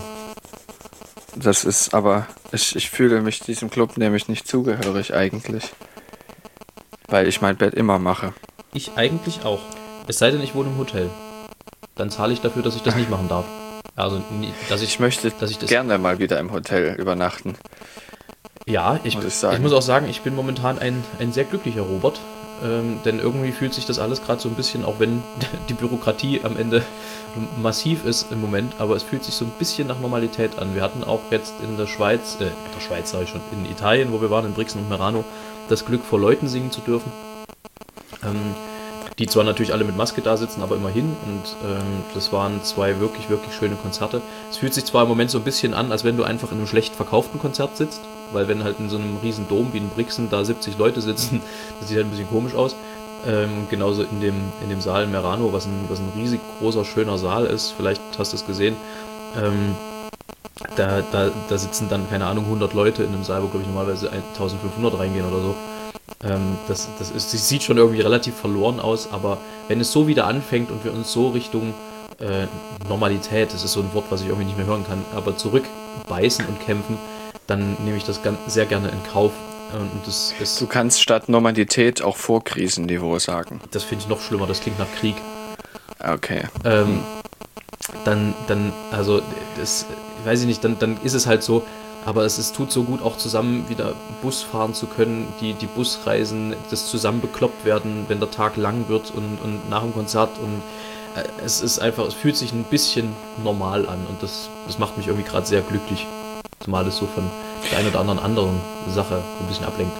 Das ist aber, ich, ich fühle mich diesem Club nämlich nicht zugehörig eigentlich. Weil ich mein Bett immer mache. Ich eigentlich auch. Es sei denn, ich wohne im Hotel. Dann zahle ich dafür, dass ich das nicht machen darf. Also, dass ich, ich möchte dass ich das gerne mal wieder im Hotel übernachten. Ja, ich muss, ich, ich muss auch sagen, ich bin momentan ein, ein sehr glücklicher Robert. ähm, denn irgendwie fühlt sich das alles gerade so ein bisschen, auch wenn die Bürokratie am Ende massiv ist im Moment, aber es fühlt sich so ein bisschen nach Normalität an. Wir hatten auch jetzt in der Schweiz, äh, in der Schweiz sage ich schon, in Italien, wo wir waren, in Brixen und Merano, das Glück, vor Leuten singen zu dürfen. Ähm, die zwar natürlich alle mit Maske da sitzen, aber immerhin. Und ähm, das waren zwei wirklich, wirklich schöne Konzerte. Es fühlt sich zwar im Moment so ein bisschen an, als wenn du einfach in einem schlecht verkauften Konzert sitzt, weil wenn halt in so einem riesen Dom wie in Brixen da siebzig Leute sitzen, das sieht halt ein bisschen komisch aus. Ähm, genauso in dem, in dem Saal in Merano, was ein, was ein riesig großer, schöner Saal ist. Vielleicht hast du es gesehen. Ähm, da, da, da sitzen dann, keine Ahnung, hundert Leute in einem Saal, wo, glaube ich, normalerweise eintausendfünfhundert reingehen oder so. Ähm, das, das, ist, das sieht schon irgendwie relativ verloren aus, aber wenn es so wieder anfängt und wir uns so Richtung äh, Normalität, das ist so ein Wort, was ich irgendwie nicht mehr hören kann, aber zurückbeißen und kämpfen, dann nehme ich das ganz, sehr gerne in Kauf. Und das ist, du kannst statt Normalität auch Vorkrisenniveau sagen. Das finde ich noch schlimmer, das klingt nach Krieg. Okay. Ähm, hm. Dann, dann, also, das, weiß ich nicht, dann, dann ist es halt so, aber es, es tut so gut, auch zusammen wieder Bus fahren zu können, die, die Busreisen, das zusammen bekloppt werden, wenn der Tag lang wird und, und nach dem Konzert und äh, es ist einfach, es fühlt sich ein bisschen normal an und das, das macht mich irgendwie gerade sehr glücklich, zumal es so von der einen oder anderen anderen Sache so ein bisschen ablenkt.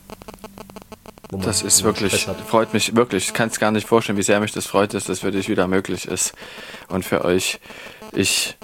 Man, das ist wirklich, freut mich wirklich, ich kann es gar nicht vorstellen, wie sehr mich das freut, dass das für dich wieder möglich ist und für euch. Ich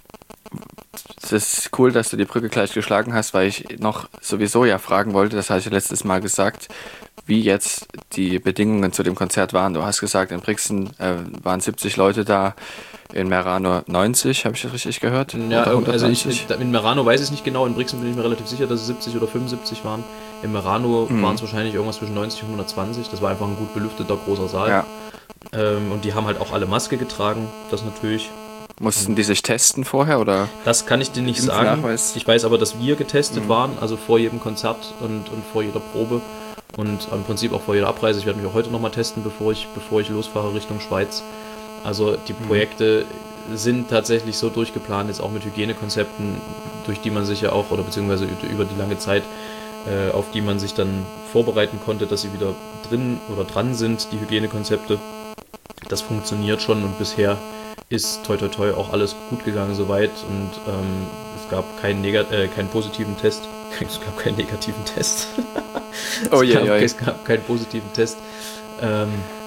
Es ist cool, dass du die Brücke gleich geschlagen hast, weil ich noch sowieso ja fragen wollte, das habe ich letztes Mal gesagt, wie jetzt die Bedingungen zu dem Konzert waren. Du hast gesagt, in Brixen äh, waren siebzig Leute da, in Merano neunzig, habe ich das richtig gehört? Ja, also ich, in Merano weiß ich es nicht genau, in Brixen bin ich mir relativ sicher, dass es siebzig oder fünfundsiebzig waren. In Merano mhm. waren es wahrscheinlich irgendwas zwischen neunzig und hundertzwanzig, das war einfach ein gut belüfteter, großer Saal. Ja. Ähm, und die haben halt auch alle Maske getragen, das natürlich. Mussten die sich testen vorher, oder? Das kann ich dir nicht sagen. Ich weiß aber, dass wir getestet mhm. waren, also vor jedem Konzert und, und vor jeder Probe und im Prinzip auch vor jeder Abreise. Ich werde mich auch heute nochmal testen, bevor ich, bevor ich losfahre Richtung Schweiz. Also die Projekte mhm. sind tatsächlich so durchgeplant, jetzt auch mit Hygienekonzepten, durch die man sich ja auch, oder beziehungsweise über die lange Zeit, äh, auf die man sich dann vorbereiten konnte, dass sie wieder drin oder dran sind, die Hygienekonzepte. Das funktioniert schon und bisher ist toi toi toi auch alles gut gegangen soweit und ähm, es gab keinen, Negat- äh, keinen positiven Test. Es gab keinen negativen Test. es, oh, gab, je, je. es gab keinen positiven Test. Ähm,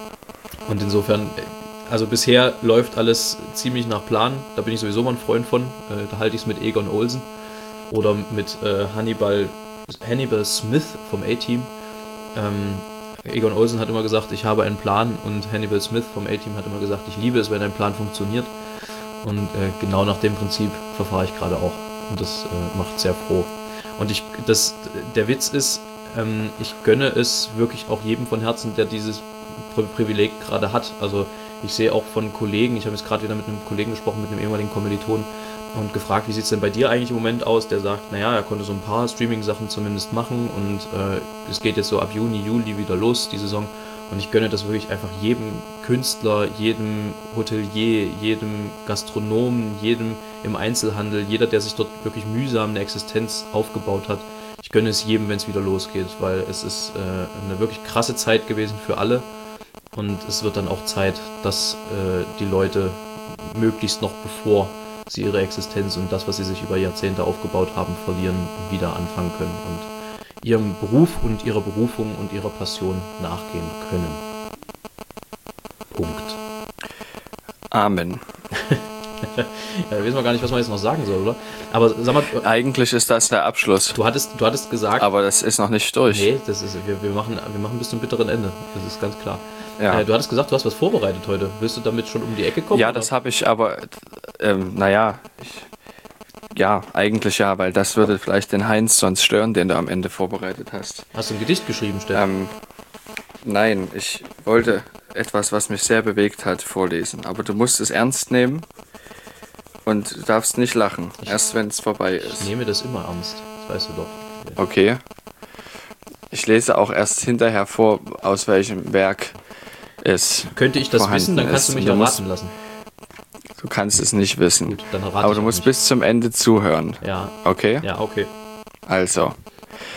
und insofern, also bisher läuft alles ziemlich nach Plan. Da bin ich sowieso mal ein Freund von. Äh, da halte ich es mit Egon Olsen oder mit äh, Hannibal, Hannibal Smith vom A-Team. Ähm, Egon Olsen hat immer gesagt, ich habe einen Plan und Hannibal Smith vom A-Team hat immer gesagt, ich liebe es, wenn ein Plan funktioniert und äh, genau nach dem Prinzip verfahre ich gerade auch und das äh, macht sehr froh. Und ich, das, der Witz ist, ähm, ich gönne es wirklich auch jedem von Herzen, der dieses Pri- Privileg gerade hat. Also ich sehe auch von Kollegen, ich habe jetzt gerade wieder mit einem Kollegen gesprochen, mit einem ehemaligen Kommiliton und gefragt, wie sieht es denn bei dir eigentlich im Moment aus? Der sagt, naja, er konnte so ein paar Streaming-Sachen zumindest machen und äh, es geht jetzt so ab Juni, Juli wieder los, die Saison. Und ich gönne das wirklich einfach jedem Künstler, jedem Hotelier, jedem Gastronomen, jedem im Einzelhandel, jeder, der sich dort wirklich mühsam eine Existenz aufgebaut hat. Ich gönne es jedem, wenn es wieder losgeht, weil es ist äh, eine wirklich krasse Zeit gewesen für alle. Und es wird dann auch Zeit, dass äh, die Leute möglichst noch bevor sie ihre Existenz und das, was sie sich über Jahrzehnte aufgebaut haben, verlieren, wieder anfangen können und ihrem Beruf und ihrer Berufung und ihrer Passion nachgehen können. Punkt. Amen. Ja, da wissen wir gar nicht, was man jetzt noch sagen soll, oder? Aber sag mal, eigentlich ist das der Abschluss. Du hattest, du hattest gesagt... Aber das ist noch nicht durch. Nee, das ist, wir, wir, machen, wir machen bis zum bitteren Ende. Das ist ganz klar. Ja. Äh, du hattest gesagt, du hast was vorbereitet heute. Willst du damit schon um die Ecke kommen? Ja, oder? Das habe ich, aber ähm, naja, ich, ja, eigentlich ja, weil das würde vielleicht den Heinz sonst stören, den du am Ende vorbereitet hast. Hast du ein Gedicht geschrieben, Steffen? Ähm, nein, ich wollte etwas, was mich sehr bewegt hat, vorlesen. Aber du musst es ernst nehmen und du darfst nicht lachen, ich, erst wenn es vorbei ist. Ich nehme das immer ernst, das weißt du doch. Ja. Okay. Ich lese auch erst hinterher vor, aus welchem Werk es Könnte ich das wissen, dann kannst ist. du mich du erraten musst, lassen. Du kannst es nicht wissen. Gut, dann errate aber ich du musst nicht. bis zum Ende zuhören. Ja. Okay? Ja, okay. Also.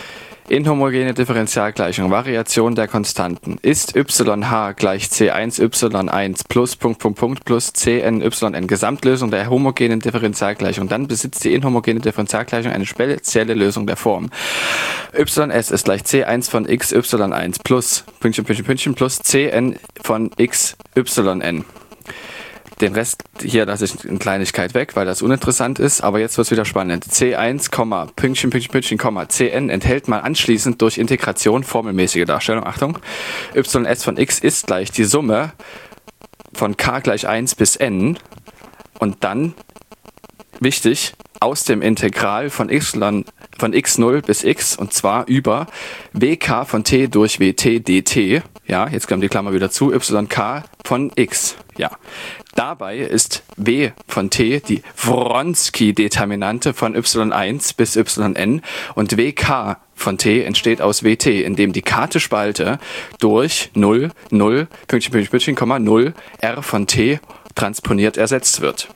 Inhomogene Differentialgleichung, Variation der Konstanten. Ist yh gleich c eins y eins plus Punkt, Punkt, Punkt plus cn yn Gesamtlösung der homogenen Differentialgleichung. Dann besitzt die inhomogene Differentialgleichung eine spezielle Lösung der Form. Ys ist gleich c eins von x y eins plus Pünktchen, Pünktchen, Pünktchen plus cn von x yn. Den Rest hier lasse ich in Kleinigkeit weg, weil das uninteressant ist, aber jetzt wird es wieder spannend. c eins, Pünktchen, Pünktchen, Pünktchen, cn enthält man anschließend durch Integration formelmäßige Darstellung. Achtung, ys von x ist gleich die Summe von k gleich eins bis n und dann, wichtig, aus dem Integral von y von x null bis x und zwar über wk von t durch wt dt. Ja, jetzt kommt die Klammer wieder zu, yk von x. Ja. Dabei ist w von t die Wronski-Determinante von y eins bis yn und wk von t entsteht aus wt, indem die k-te Spalte durch null, null, Pünktchen, Pünktchen, Pünktchen, null, r von t transponiert ersetzt wird.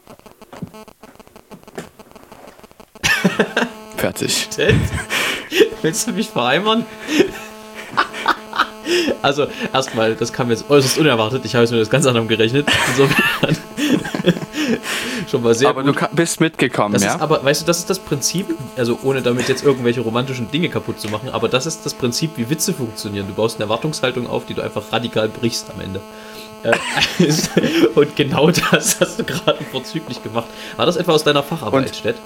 Fertig. Willst du mich vereimern? Also, erstmal, das kam jetzt äußerst unerwartet. Ich habe es mir das ganz anderem gerechnet. Insofern schon mal sehr aber gut. Du bist mitgekommen, das ja? Ist aber, weißt du, das ist das Prinzip, also ohne damit jetzt irgendwelche romantischen Dinge kaputt zu machen, aber das ist das Prinzip, wie Witze funktionieren. Du baust eine Erwartungshaltung auf, die du einfach radikal brichst am Ende. Und genau das hast du gerade vorzüglich gemacht. War das etwa aus deiner Facharbeit, Und? Stett?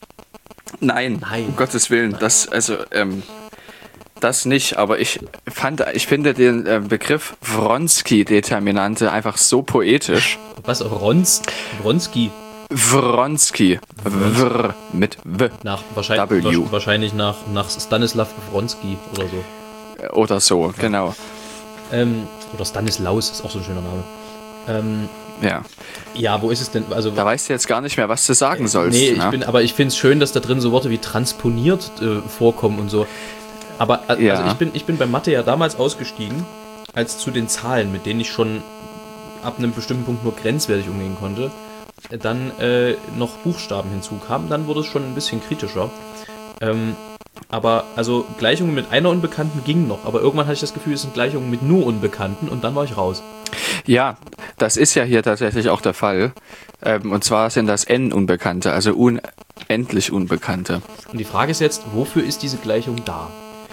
Nein, Nein, um Gottes Willen. Nein. Das, also, ähm, das nicht, aber ich fand, ich finde den äh, Begriff Wronski-Determinante einfach so poetisch. Was? Rons? Wronski? Wronski. Wr mit W. Nach, wahrscheinlich, W. wahrscheinlich nach, nach Stanislav Wronski oder so. Oder so, genau. Ähm, oder Stanislaus, ist auch so ein schöner Name. Ähm, Ja. ja, wo ist es denn? Also, Da weißt du jetzt gar nicht mehr, was du sagen sollst. nee, ich ne? bin, aber ich finde es schön, dass da drin so Worte wie transponiert äh, vorkommen und so. Aber äh, Ja. also ich bin, ich bin bei Mathe ja damals ausgestiegen, als zu den Zahlen, mit denen ich schon ab einem bestimmten Punkt nur grenzwertig umgehen konnte, dann äh, noch Buchstaben hinzukamen, dann wurde es schon ein bisschen kritischer. Ähm, aber also Gleichungen mit einer Unbekannten gingen noch, aber irgendwann hatte ich das Gefühl, es sind Gleichungen mit nur Unbekannten und dann war ich raus. Ja, das ist ja hier tatsächlich auch der Fall. Ähm, und zwar sind das N-Unbekannte, also unendlich Unbekannte. Und die Frage ist jetzt, wofür ist diese Gleichung da?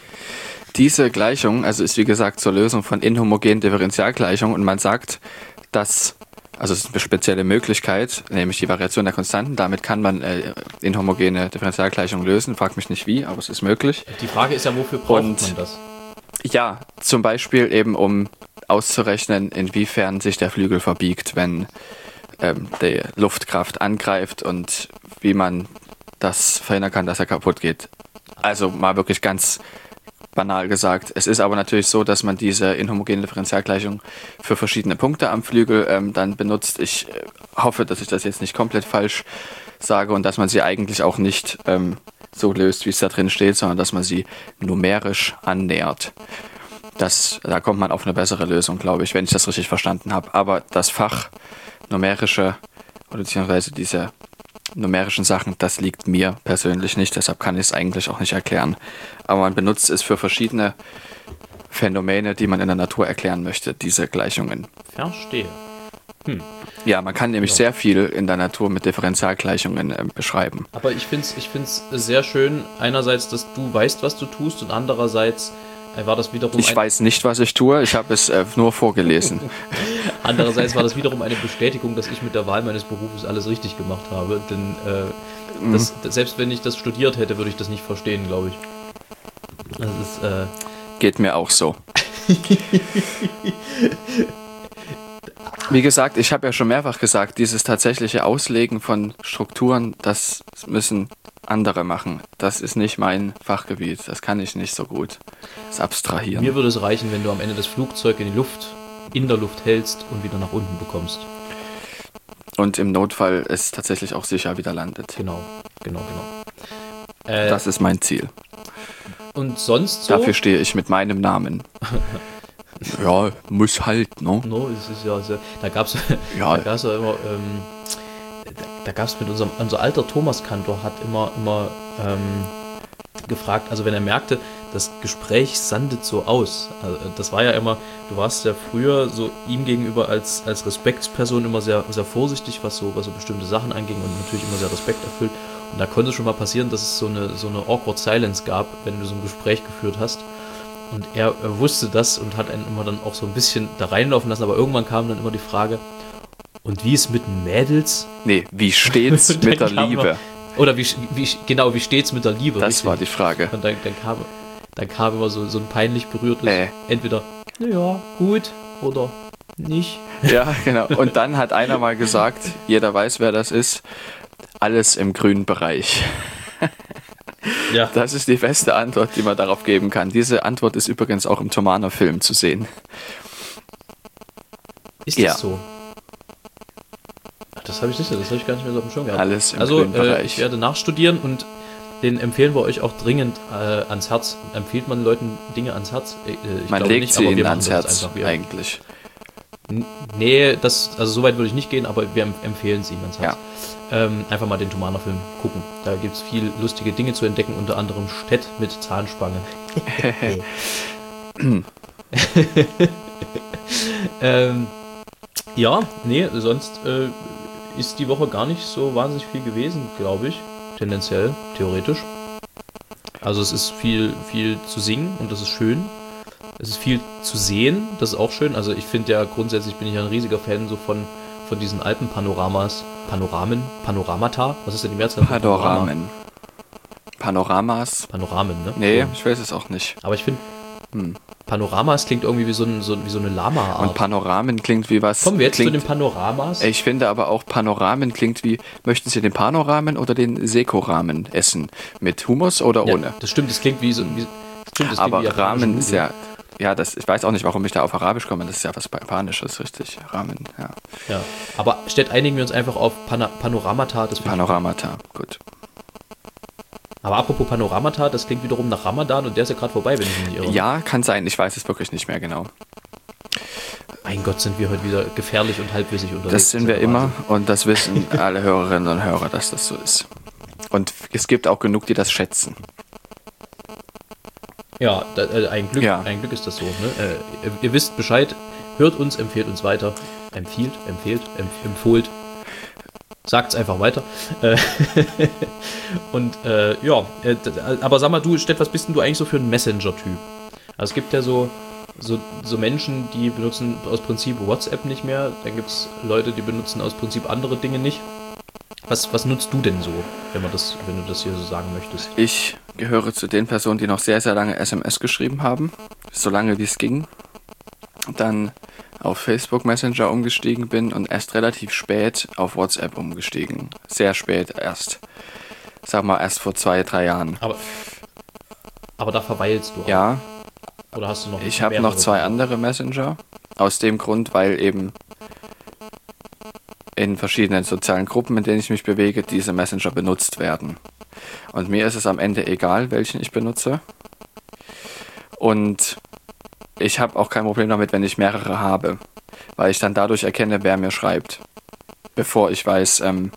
Diese Gleichung, also ist wie gesagt zur Lösung von inhomogenen Differentialgleichungen und man sagt, dass, also es ist eine spezielle Möglichkeit, nämlich die Variation der Konstanten, damit kann man äh, inhomogene Differentialgleichungen lösen, frag mich nicht wie, aber es ist möglich. Die Frage ist ja, wofür braucht Und- man das? Ja, zum Beispiel eben um auszurechnen, inwiefern sich der Flügel verbiegt, wenn ähm, die Luftkraft angreift und wie man das verhindern kann, dass er kaputt geht. Also mal wirklich ganz banal gesagt. Es ist aber natürlich so, dass man diese inhomogene Differentialgleichung für verschiedene Punkte am Flügel ähm, dann benutzt. Ich äh, hoffe, dass ich das jetzt nicht komplett falsch sage und dass man sie eigentlich auch nicht ähm, so löst, wie es da drin steht, sondern dass man sie numerisch annähert. Das, da kommt man auf eine bessere Lösung, glaube ich, wenn ich das richtig verstanden habe. Aber das Fach numerische oder beziehungsweise diese numerischen Sachen, das liegt mir persönlich nicht, deshalb kann ich es eigentlich auch nicht erklären. Aber man benutzt es für verschiedene Phänomene, die man in der Natur erklären möchte, diese Gleichungen. Verstehe. Ja, man kann nämlich Ja. sehr viel in der Natur mit Differentialgleichungen äh, beschreiben. Aber ich finde es ich find's sehr schön, einerseits, dass du weißt, was du tust und andererseits äh, war das wiederum Ich ein, weiß nicht, was ich tue, ich habe es äh, nur vorgelesen. andererseits war das wiederum eine Bestätigung, dass ich mit der Wahl meines Berufes alles richtig gemacht habe, denn äh, das, das, selbst wenn ich das studiert hätte, würde ich das nicht verstehen, glaube ich. Das ist äh, Geht mir auch so. Wie gesagt, ich habe ja schon mehrfach gesagt, dieses tatsächliche Auslegen von Strukturen, das müssen andere machen. Das ist nicht mein Fachgebiet. Das kann ich nicht so gut. Das Abstrahieren. mir würde es reichen, wenn du am Ende das Flugzeug in die Luft, in der Luft hältst und wieder nach unten bekommst. Und im Notfall es tatsächlich auch sicher wieder landet. Genau, genau, genau. Äh, Das ist mein Ziel. und sonst so? Dafür stehe ich mit meinem Namen. Ja, muss halt, ne? No, es ist ja sehr, da gab es Ja. da gab's ja immer, ähm, da, da gab es mit unserem, unser alter Thomas Kantor hat immer, immer ähm, gefragt, also wenn er merkte, das Gespräch sandet so aus. Also das war ja immer, du warst ja früher so ihm gegenüber als, als Respektsperson immer sehr, sehr vorsichtig, was so, was so bestimmte Sachen anging und natürlich immer sehr respekterfüllt. Und da konnte es schon mal passieren, dass es so eine, so eine awkward silence gab, wenn du so ein Gespräch geführt hast. Und er, er wusste das und hat einen immer dann auch so ein bisschen da reinlaufen lassen, aber irgendwann kam dann immer die Frage, und wie ist mit den Mädels? Nee, wie steht's mit der Liebe? Immer, oder wie, wie, genau, wie steht's mit der Liebe? Das richtig? war die Frage. Und dann, dann, kam, dann kam immer so, so ein peinlich berührtes, äh. entweder, naja, gut oder nicht. Ja, genau. Und dann hat einer mal gesagt, jeder weiß, wer das ist, alles im grünen Bereich. Ja. Das ist die beste Antwort, die man darauf geben kann. Diese Antwort ist übrigens auch im Tomano-Film zu sehen. Ist ja. das so? Das habe ich nicht, das habe ich gar nicht mehr so auf dem Schirm gehabt. Alles im also, grünen äh, Bereich. ich werde nachstudieren und den empfehlen wir euch auch dringend äh, ans Herz. Empfiehlt man Leuten Dinge ans Herz? Äh, ich man glaube legt nicht, sie aber wir ihnen machen ans das Herz, einfach. Wir, eigentlich. N- Nee, das, also so weit würde ich nicht gehen, aber wir empfehlen es ihnen ans Herz. Ja. Ähm, einfach mal den Tomana-Film gucken. Da gibt es viel lustige Dinge zu entdecken, unter anderem Stett mit Zahnspange. ähm, ja, nee, sonst äh, ist die Woche gar nicht so wahnsinnig viel gewesen, glaube ich. Tendenziell, theoretisch. Also es ist viel, viel zu singen und das ist schön. Es ist viel zu sehen, das ist auch schön. Also ich finde ja, grundsätzlich bin ich ja ein riesiger Fan so von, von diesen Alpenpanoramas. Panoramen? Panoramata? Was ist denn die Mehrzahl? Panoramen. Panoramas? Panoramen, ne? Nee, ja. Ich weiß es auch nicht. Aber ich finde, hm. Panoramas klingt irgendwie wie so, ein, so, wie so eine Lama-Art. Und Panoramen klingt wie was... Kommen wir jetzt klingt, zu den Panoramas? Ich finde aber auch Panoramen klingt wie, möchten Sie den Panoramen oder den Sekoramen essen? Mit Hummus oder ja, ohne? Das stimmt, das klingt wie so... Wie, das stimmt, das aber klingt wie Ramen ist Nudeln. ja... Ja, das, ich weiß auch nicht, warum ich da auf Arabisch komme. Das ist ja was Japanisches, richtig. Ramen, ja. Ja, aber statt einigen wir uns einfach auf Pana- Panoramata. Das Panoramata, gut. Aber apropos Panoramata, das klingt wiederum nach Ramadan und der ist ja gerade vorbei, wenn ich mich nicht irre. Ja, kann sein. Ich weiß es wirklich nicht mehr genau. Mein Gott, sind wir heute wieder gefährlich und halbwissig unterwegs. Das sind wir immer und das wissen alle Hörerinnen und Hörer, dass das so ist. Und es gibt auch genug, die das schätzen. Ja, da, äh, ein, Glück, ja. ein Glück ist das so. Ne? Äh, ihr, ihr wisst Bescheid, hört uns, empfehlt uns weiter. Empfiehlt, empfehlt, empf- empfohlt. Sagt's einfach weiter. Äh, und äh, ja, äh, aber sag mal, du, Stett, was bist denn du eigentlich so für ein Messenger-Typ? Also es gibt ja so, so, so Menschen, die benutzen aus Prinzip WhatsApp nicht mehr. Dann gibt es Leute, die benutzen aus Prinzip andere Dinge nicht. Was, was nutzt du denn so, wenn, man das, wenn du das hier so sagen möchtest? Ich gehöre zu den Personen, die noch sehr, sehr lange S M S geschrieben haben. So lange wie es ging. Dann auf Facebook Messenger umgestiegen bin und erst relativ spät auf WhatsApp umgestiegen. Sehr spät erst. Sag mal erst vor zwei, drei Jahren. Aber, aber da verweilst du auch. Ja. Oder hast du noch Ich habe noch zwei andere Messenger. Aus dem Grund, weil eben in verschiedenen sozialen Gruppen, in denen ich mich bewege, diese Messenger benutzt werden. Und mir ist es am Ende egal, welchen ich benutze. Und ich habe auch kein Problem damit, wenn ich mehrere habe, weil ich dann dadurch erkenne, wer mir schreibt, bevor ich weiß, ähm,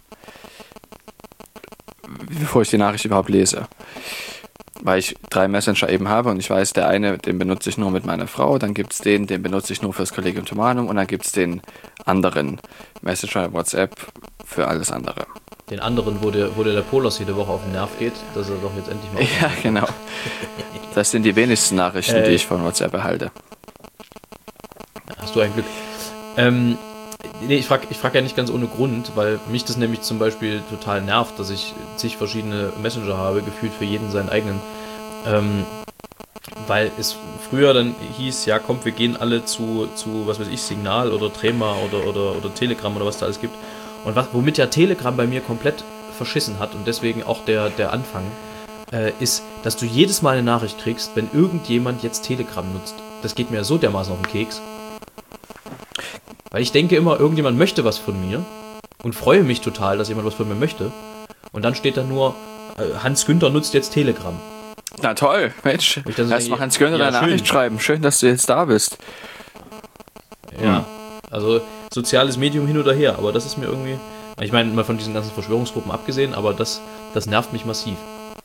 bevor ich die Nachricht überhaupt lese. Weil ich drei Messenger eben habe und ich weiß, der eine, den benutze ich nur mit meiner Frau, dann gibt es den, den benutze ich nur fürs Kollegium Tomanum und dann gibt es den anderen Messenger WhatsApp für alles andere. Den anderen, wo der, wo der, der Polos jede Woche auf den Nerv geht, dass er doch jetzt endlich mal... Ja, genau. Das sind die wenigsten Nachrichten, äh, die ich von WhatsApp erhalte. Hast du ein Glück. Ähm, nee, ich frage ich frag ja nicht ganz ohne Grund, weil mich das nämlich zum Beispiel total nervt, dass ich zig verschiedene Messenger habe, gefühlt für jeden seinen eigenen. Ähm, weil es früher dann hieß, ja komm, wir gehen alle zu, zu was weiß ich, Signal oder Trema oder, oder, oder Telegram oder was da alles gibt. Und was, womit ja Telegram bei mir komplett verschissen hat und deswegen auch der, der Anfang, äh, ist, dass du jedes Mal eine Nachricht kriegst, wenn irgendjemand jetzt Telegram nutzt. Das geht mir so dermaßen auf den Keks. Weil ich denke immer, irgendjemand möchte was von mir und freue mich total, dass jemand was von mir möchte. Und dann steht da nur, äh, Hans Günther nutzt jetzt Telegram. Na toll, Mensch. So Erstmal Hans Günther ja, eine schön. Nachricht schreiben. Schön, dass du jetzt da bist. Ja, Hm. also soziales Medium hin oder her, aber das ist mir irgendwie... Ich meine, mal von diesen ganzen Verschwörungsgruppen abgesehen, aber das, das nervt mich massiv.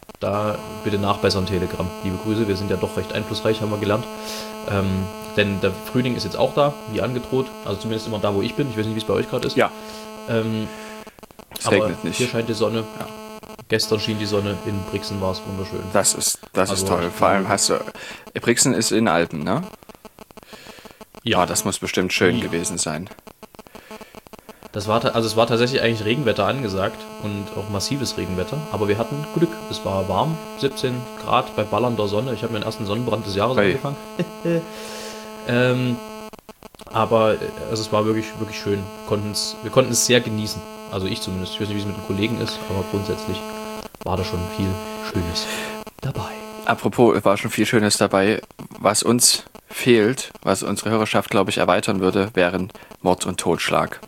da bitte nachbessern, Telegram. Liebe Grüße, wir sind ja doch recht einflussreich, haben wir gelernt. Ähm, denn der Frühling ist jetzt auch da, wie angedroht. Also zumindest immer da, wo ich bin. Ich weiß nicht, wie es bei euch gerade ist. Ja. Ähm, es aber regnet nicht. Hier scheint die Sonne. Ja. Gestern schien die Sonne. In Brixen war es wunderschön. Das ist, das Also, ist toll. Vor allem hast du... Brixen ist in Alpen, ne? Ja, Oh, das muss bestimmt schön Ja. gewesen sein. Das war, ta- also es war tatsächlich eigentlich Regenwetter angesagt und auch massives Regenwetter, aber wir hatten Glück. Es war warm, siebzehn Grad bei ballernder Sonne. Ich habe meinen ersten Sonnenbrand des Jahres Hey. angefangen. ähm, aber äh, also es war wirklich, wirklich schön. Konnten's, wir konnten es sehr genießen. Also ich zumindest. Ich weiß nicht, wie es mit den Kollegen ist, aber grundsätzlich war da schon viel Schönes dabei. Apropos, war schon viel Schönes dabei. Was uns fehlt, was unsere Hörerschaft, glaube ich, erweitern würde, wären Mord und Totschlag.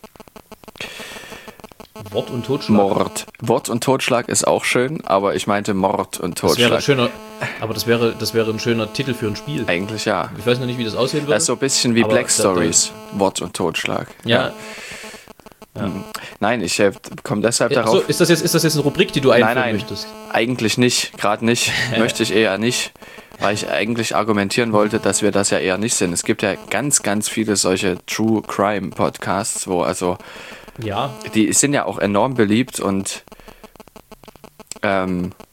Wort und Totschlag. Mord. Wort und Totschlag ist auch schön, aber ich meinte Mord und Das wäre ein Totschlag. schöner, aber das wäre, das wäre ein schöner Titel für ein Spiel. Eigentlich ja. Ich weiß noch nicht, wie das aussehen würde. Das ist so ein bisschen wie aber Black da- Stories. Wort und Totschlag. Ja. Hm. Nein, ich äh, komme deshalb Ja, darauf. achso, ist das jetzt, ist das jetzt eine Rubrik, die du einführen nein, nein. möchtest? Eigentlich nicht, gerade nicht. Möchte ich eher nicht, weil ich eigentlich argumentieren wollte, dass wir das ja eher nicht sind. Es gibt ja ganz, ganz viele solche True Crime Podcasts, wo also Ja, die sind ja auch enorm beliebt und ähm,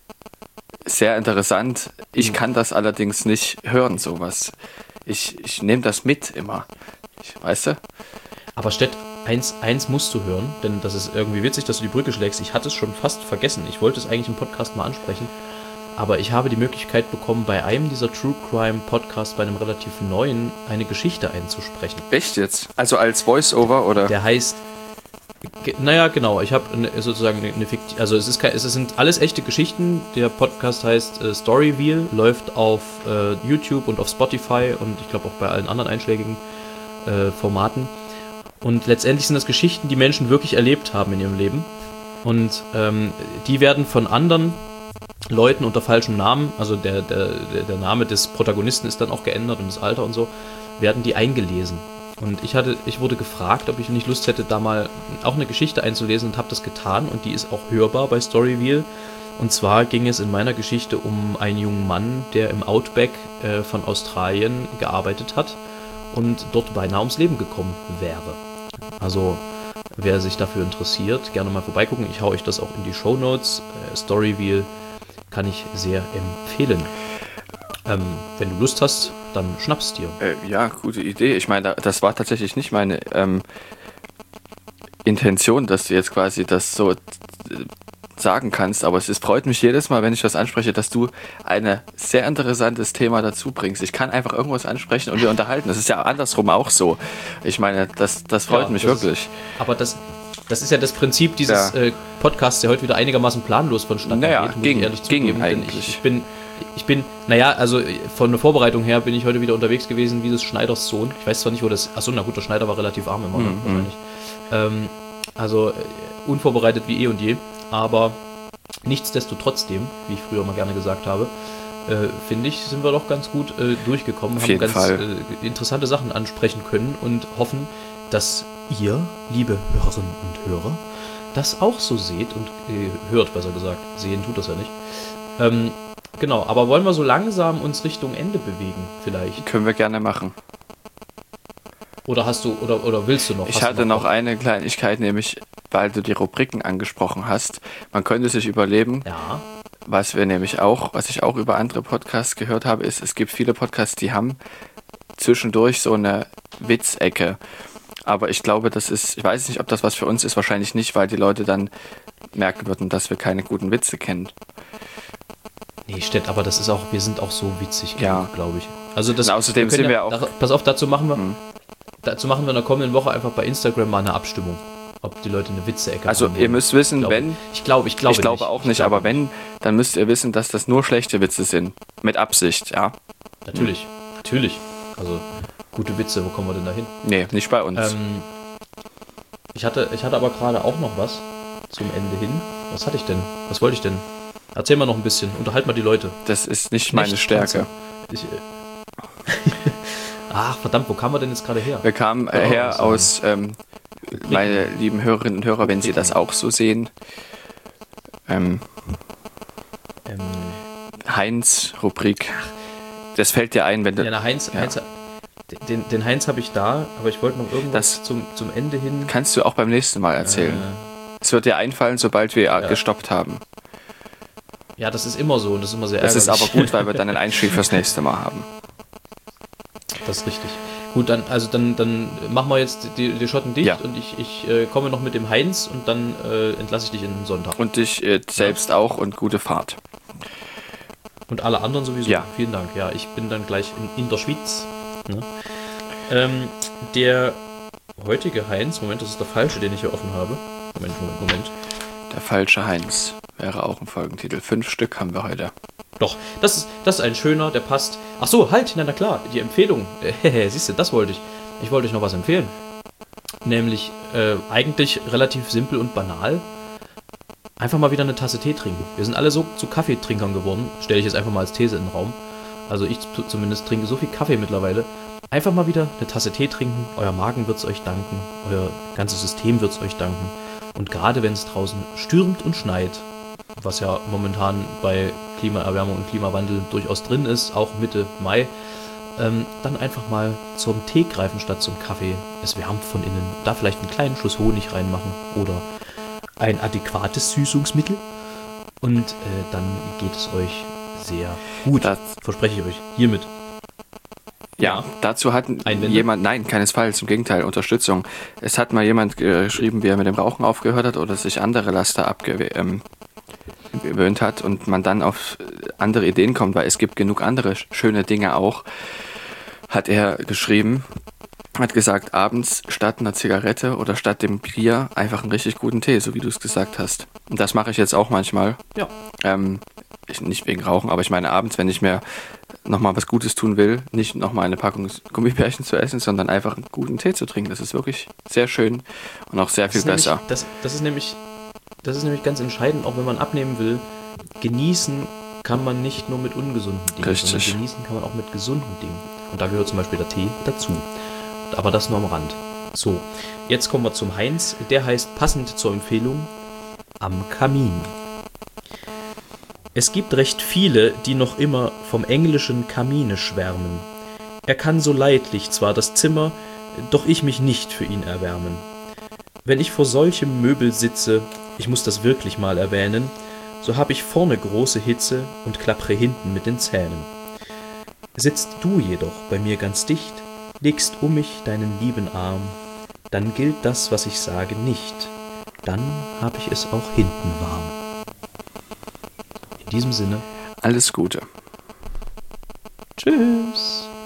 sehr interessant. Ich kann das allerdings nicht hören, sowas. Ich, ich nehme das mit immer. Ich, weißt du? aber Stett, eins, eins musst du hören, denn das ist irgendwie witzig, dass du die Brücke schlägst. Ich hatte es schon fast vergessen. Ich wollte es eigentlich im Podcast mal ansprechen, aber ich habe die Möglichkeit bekommen, bei einem dieser True Crime Podcasts, bei einem relativ neuen, eine Geschichte einzusprechen. Echt jetzt? Also als Voice-Over oder? Der heißt, ge- naja, genau, ich habe sozusagen eine, eine Fikti- also es, ist, kein- es sind alles echte Geschichten. Der Podcast heißt äh, Storyville, läuft auf äh, YouTube und auf Spotify und ich glaube auch bei allen anderen einschlägigen äh, Formaten. Und letztendlich sind das Geschichten, die Menschen wirklich erlebt haben in ihrem Leben. Und ähm, die werden von anderen Leuten unter falschem Namen, also der, der, der der Name des Protagonisten ist dann auch geändert und das Alter und so, werden die eingelesen. Und ich hatte, ich wurde gefragt, ob ich nicht Lust hätte, da mal auch eine Geschichte einzulesen und habe das getan und die ist auch hörbar bei Storyville. Und zwar ging es in meiner Geschichte um einen jungen Mann, der im Outback äh, von Australien gearbeitet hat und dort beinahe ums Leben gekommen wäre. Also wer sich dafür interessiert, gerne mal vorbeigucken. Ich hau euch das auch in die Shownotes. Äh, Storyville kann ich sehr empfehlen. Ähm, wenn du Lust hast, dann schnapp's dir. Äh, ja, gute Idee. Ich meine, das war tatsächlich nicht meine ähm, Intention, dass du jetzt quasi das so äh, sagen kannst, aber es ist, freut mich jedes Mal, wenn ich das anspreche, dass du ein sehr interessantes Thema dazu bringst. Ich kann einfach irgendwas ansprechen und wir unterhalten. Das ist ja andersrum auch so. Ich meine, das, das freut Ja, mich das wirklich. Ist, aber das, das ist ja das Prinzip dieses Ja. äh, Podcasts, der heute wieder einigermaßen planlos vonstatten Naja, geht, muss ging- ich ehrlich ging zugeben. Denn eigentlich. Ich, ich bin, ich bin, naja, also äh, von der Vorbereitung her bin ich heute wieder unterwegs gewesen wie des Schneiders Sohn. Ich weiß zwar nicht, wo das, achso, na gut, der Schneider war relativ arm immer, ne, Mhm. wahrscheinlich. Ähm, also äh, unvorbereitet wie eh und je, aber nichtsdestotrotzdem, wie ich früher mal gerne gesagt habe, äh, finde ich, sind wir doch ganz gut äh, durchgekommen, Auf haben jeden ganz Fall. äh, interessante Sachen ansprechen können und hoffen, dass ihr, liebe Hörerinnen und Hörer, das auch so seht und äh, hört, besser gesagt. Sehen tut das ja nicht. Ähm, genau, aber wollen wir so langsam uns Richtung Ende bewegen, vielleicht? Können wir gerne machen. Oder hast du, oder, oder willst du noch? Ich Hast du hatte noch eine Kleinigkeit, nämlich, weil du die Rubriken angesprochen hast. Man könnte sich überleben, Ja, was wir nämlich auch, was ich auch über andere Podcasts gehört habe, ist, es gibt viele Podcasts, die haben zwischendurch so eine Witzecke. Aber ich glaube, das ist, ich weiß nicht, ob das was für uns ist, wahrscheinlich nicht, weil die Leute dann merken würden, dass wir keine guten Witze kennen. nee, Stett, aber das ist auch, wir sind auch so witzig, Ja. glaube ich. Also das, Und außerdem können sind wir auch- Da, pass auf, dazu machen wir, Mhm. dazu machen wir in der kommenden Woche einfach bei Instagram mal eine Abstimmung, ob die Leute eine Witze-Ecke Also haben ihr wollen. müsst wissen, Ich glaube, wenn, ich glaube, ich glaube, ich glaube nicht. auch nicht, Ich glaube aber wenn, dann müsst ihr wissen, dass das nur schlechte Witze sind. Mit Absicht, ja. Natürlich, natürlich. Also gute Witze, wo kommen wir denn da hin? Nee, nicht bei uns. Ähm, ich hatte, ich hatte aber gerade auch noch was zum Ende hin. Was hatte ich denn? Was wollte ich denn? Erzähl mal noch ein bisschen. Unterhalt mal die Leute. das ist nicht meine Nicht Stärke. Ich, äh Ach, verdammt, wo kamen wir denn jetzt gerade her? Wir kamen äh, Ja, her so. aus, ähm, meine lieben Hörerinnen und Hörer, wenn Sie das auch so sehen. Ähm, Ähm, Heinz-Rubrik. Das fällt dir ein, wenn du... ja, na, Heinz, ja. Heinz, den, den Heinz habe ich da, aber ich wollte noch irgendwas Das zum, zum Ende hin. kannst du auch beim nächsten Mal erzählen. Äh, Es wird dir einfallen, sobald wir Ja. gestoppt haben. ja, das ist immer so und das ist immer sehr Das ist ärgerlich. aber gut, weil wir dann einen Einstieg fürs nächste Mal haben. Das ist richtig. Gut, dann, also dann, dann machen wir jetzt die, die Schotten dicht Ja. und ich, ich äh, komme noch mit dem Heinz und dann äh, entlasse ich dich in den Sonntag. Und dich äh, selbst auch und gute Fahrt. Und alle anderen sowieso. Ja. Vielen Dank. Ja, ich bin dann gleich in, in der Schweiz. Ne? Ähm, der heutige Heinz, Moment, das ist der falsche, den ich hier offen habe. Moment, Moment, Moment. Der falsche Heinz wäre auch ein Folgentitel. Fünf Stück haben wir heute. Doch, das ist, das ist ein schöner, der passt. Ach so, halt, na, na klar, die Empfehlung. Äh, siehst du, das wollte ich. Ich wollte euch noch was empfehlen. Nämlich äh, eigentlich relativ simpel und banal. Einfach mal wieder eine Tasse Tee trinken. Wir sind alle so zu Kaffeetrinkern geworden. Stelle ich jetzt einfach mal als These in den Raum. Also ich zu- zumindest trinke so viel Kaffee mittlerweile. Einfach mal wieder eine Tasse Tee trinken. Euer Magen wird es euch danken. Euer ganzes System wird es euch danken. Und gerade wenn es draußen stürmt und schneit, was ja momentan bei Klimaerwärmung und Klimawandel durchaus drin ist, auch Mitte Mai, ähm, dann einfach mal zum Tee greifen statt zum Kaffee. Es wärmt von innen. Da vielleicht einen kleinen Schuss Honig reinmachen oder ein adäquates Süßungsmittel. Und äh, dann geht es euch sehr gut. Das, Verspreche ich euch. Hiermit. ja, dazu hat Einwände? jemand, nein, keinesfalls, im Gegenteil, Unterstützung. Es hat mal jemand geschrieben, wie er mit dem Rauchen aufgehört hat oder sich andere Laster abgewöhnt ähm, gewöhnt hat und man dann auf andere Ideen kommt, weil es gibt genug andere schöne Dinge auch, hat er geschrieben, hat gesagt, abends statt einer Zigarette oder statt dem Bier einfach einen richtig guten Tee, so wie du es gesagt hast. Und das mache ich jetzt auch manchmal. Ja. Ähm, ich, nicht wegen Rauchen, aber ich meine abends, wenn ich mir nochmal was Gutes tun will, nicht nochmal eine Packung Gummibärchen zu essen, sondern einfach einen guten Tee zu trinken. Das ist wirklich sehr schön und auch sehr viel Das ist besser. Nämlich, das, das, ist nämlich, das ist nämlich ganz entscheidend, auch wenn man abnehmen will. Genießen kann man nicht nur mit ungesunden Dingen, Richtig. sondern genießen kann man auch mit gesunden Dingen. Und da gehört zum Beispiel der Tee dazu. Aber das nur am Rand. So, jetzt kommen wir zum Heinz. Der heißt passend zur Empfehlung Am Kamin. Es gibt recht viele, die noch immer vom englischen Kamine schwärmen. Er kann so leidlich zwar das Zimmer, doch ich mich nicht für ihn erwärmen. Wenn ich vor solchem Möbel sitze, ich muss das wirklich mal erwähnen, so hab ich vorne große Hitze und klappre hinten mit den Zähnen. Sitzt du jedoch bei mir ganz dicht, legst um mich deinen lieben Arm, dann gilt das, was ich sage, nicht. Dann hab ich es auch hinten warm. In diesem Sinne, Alles Gute. tschüss.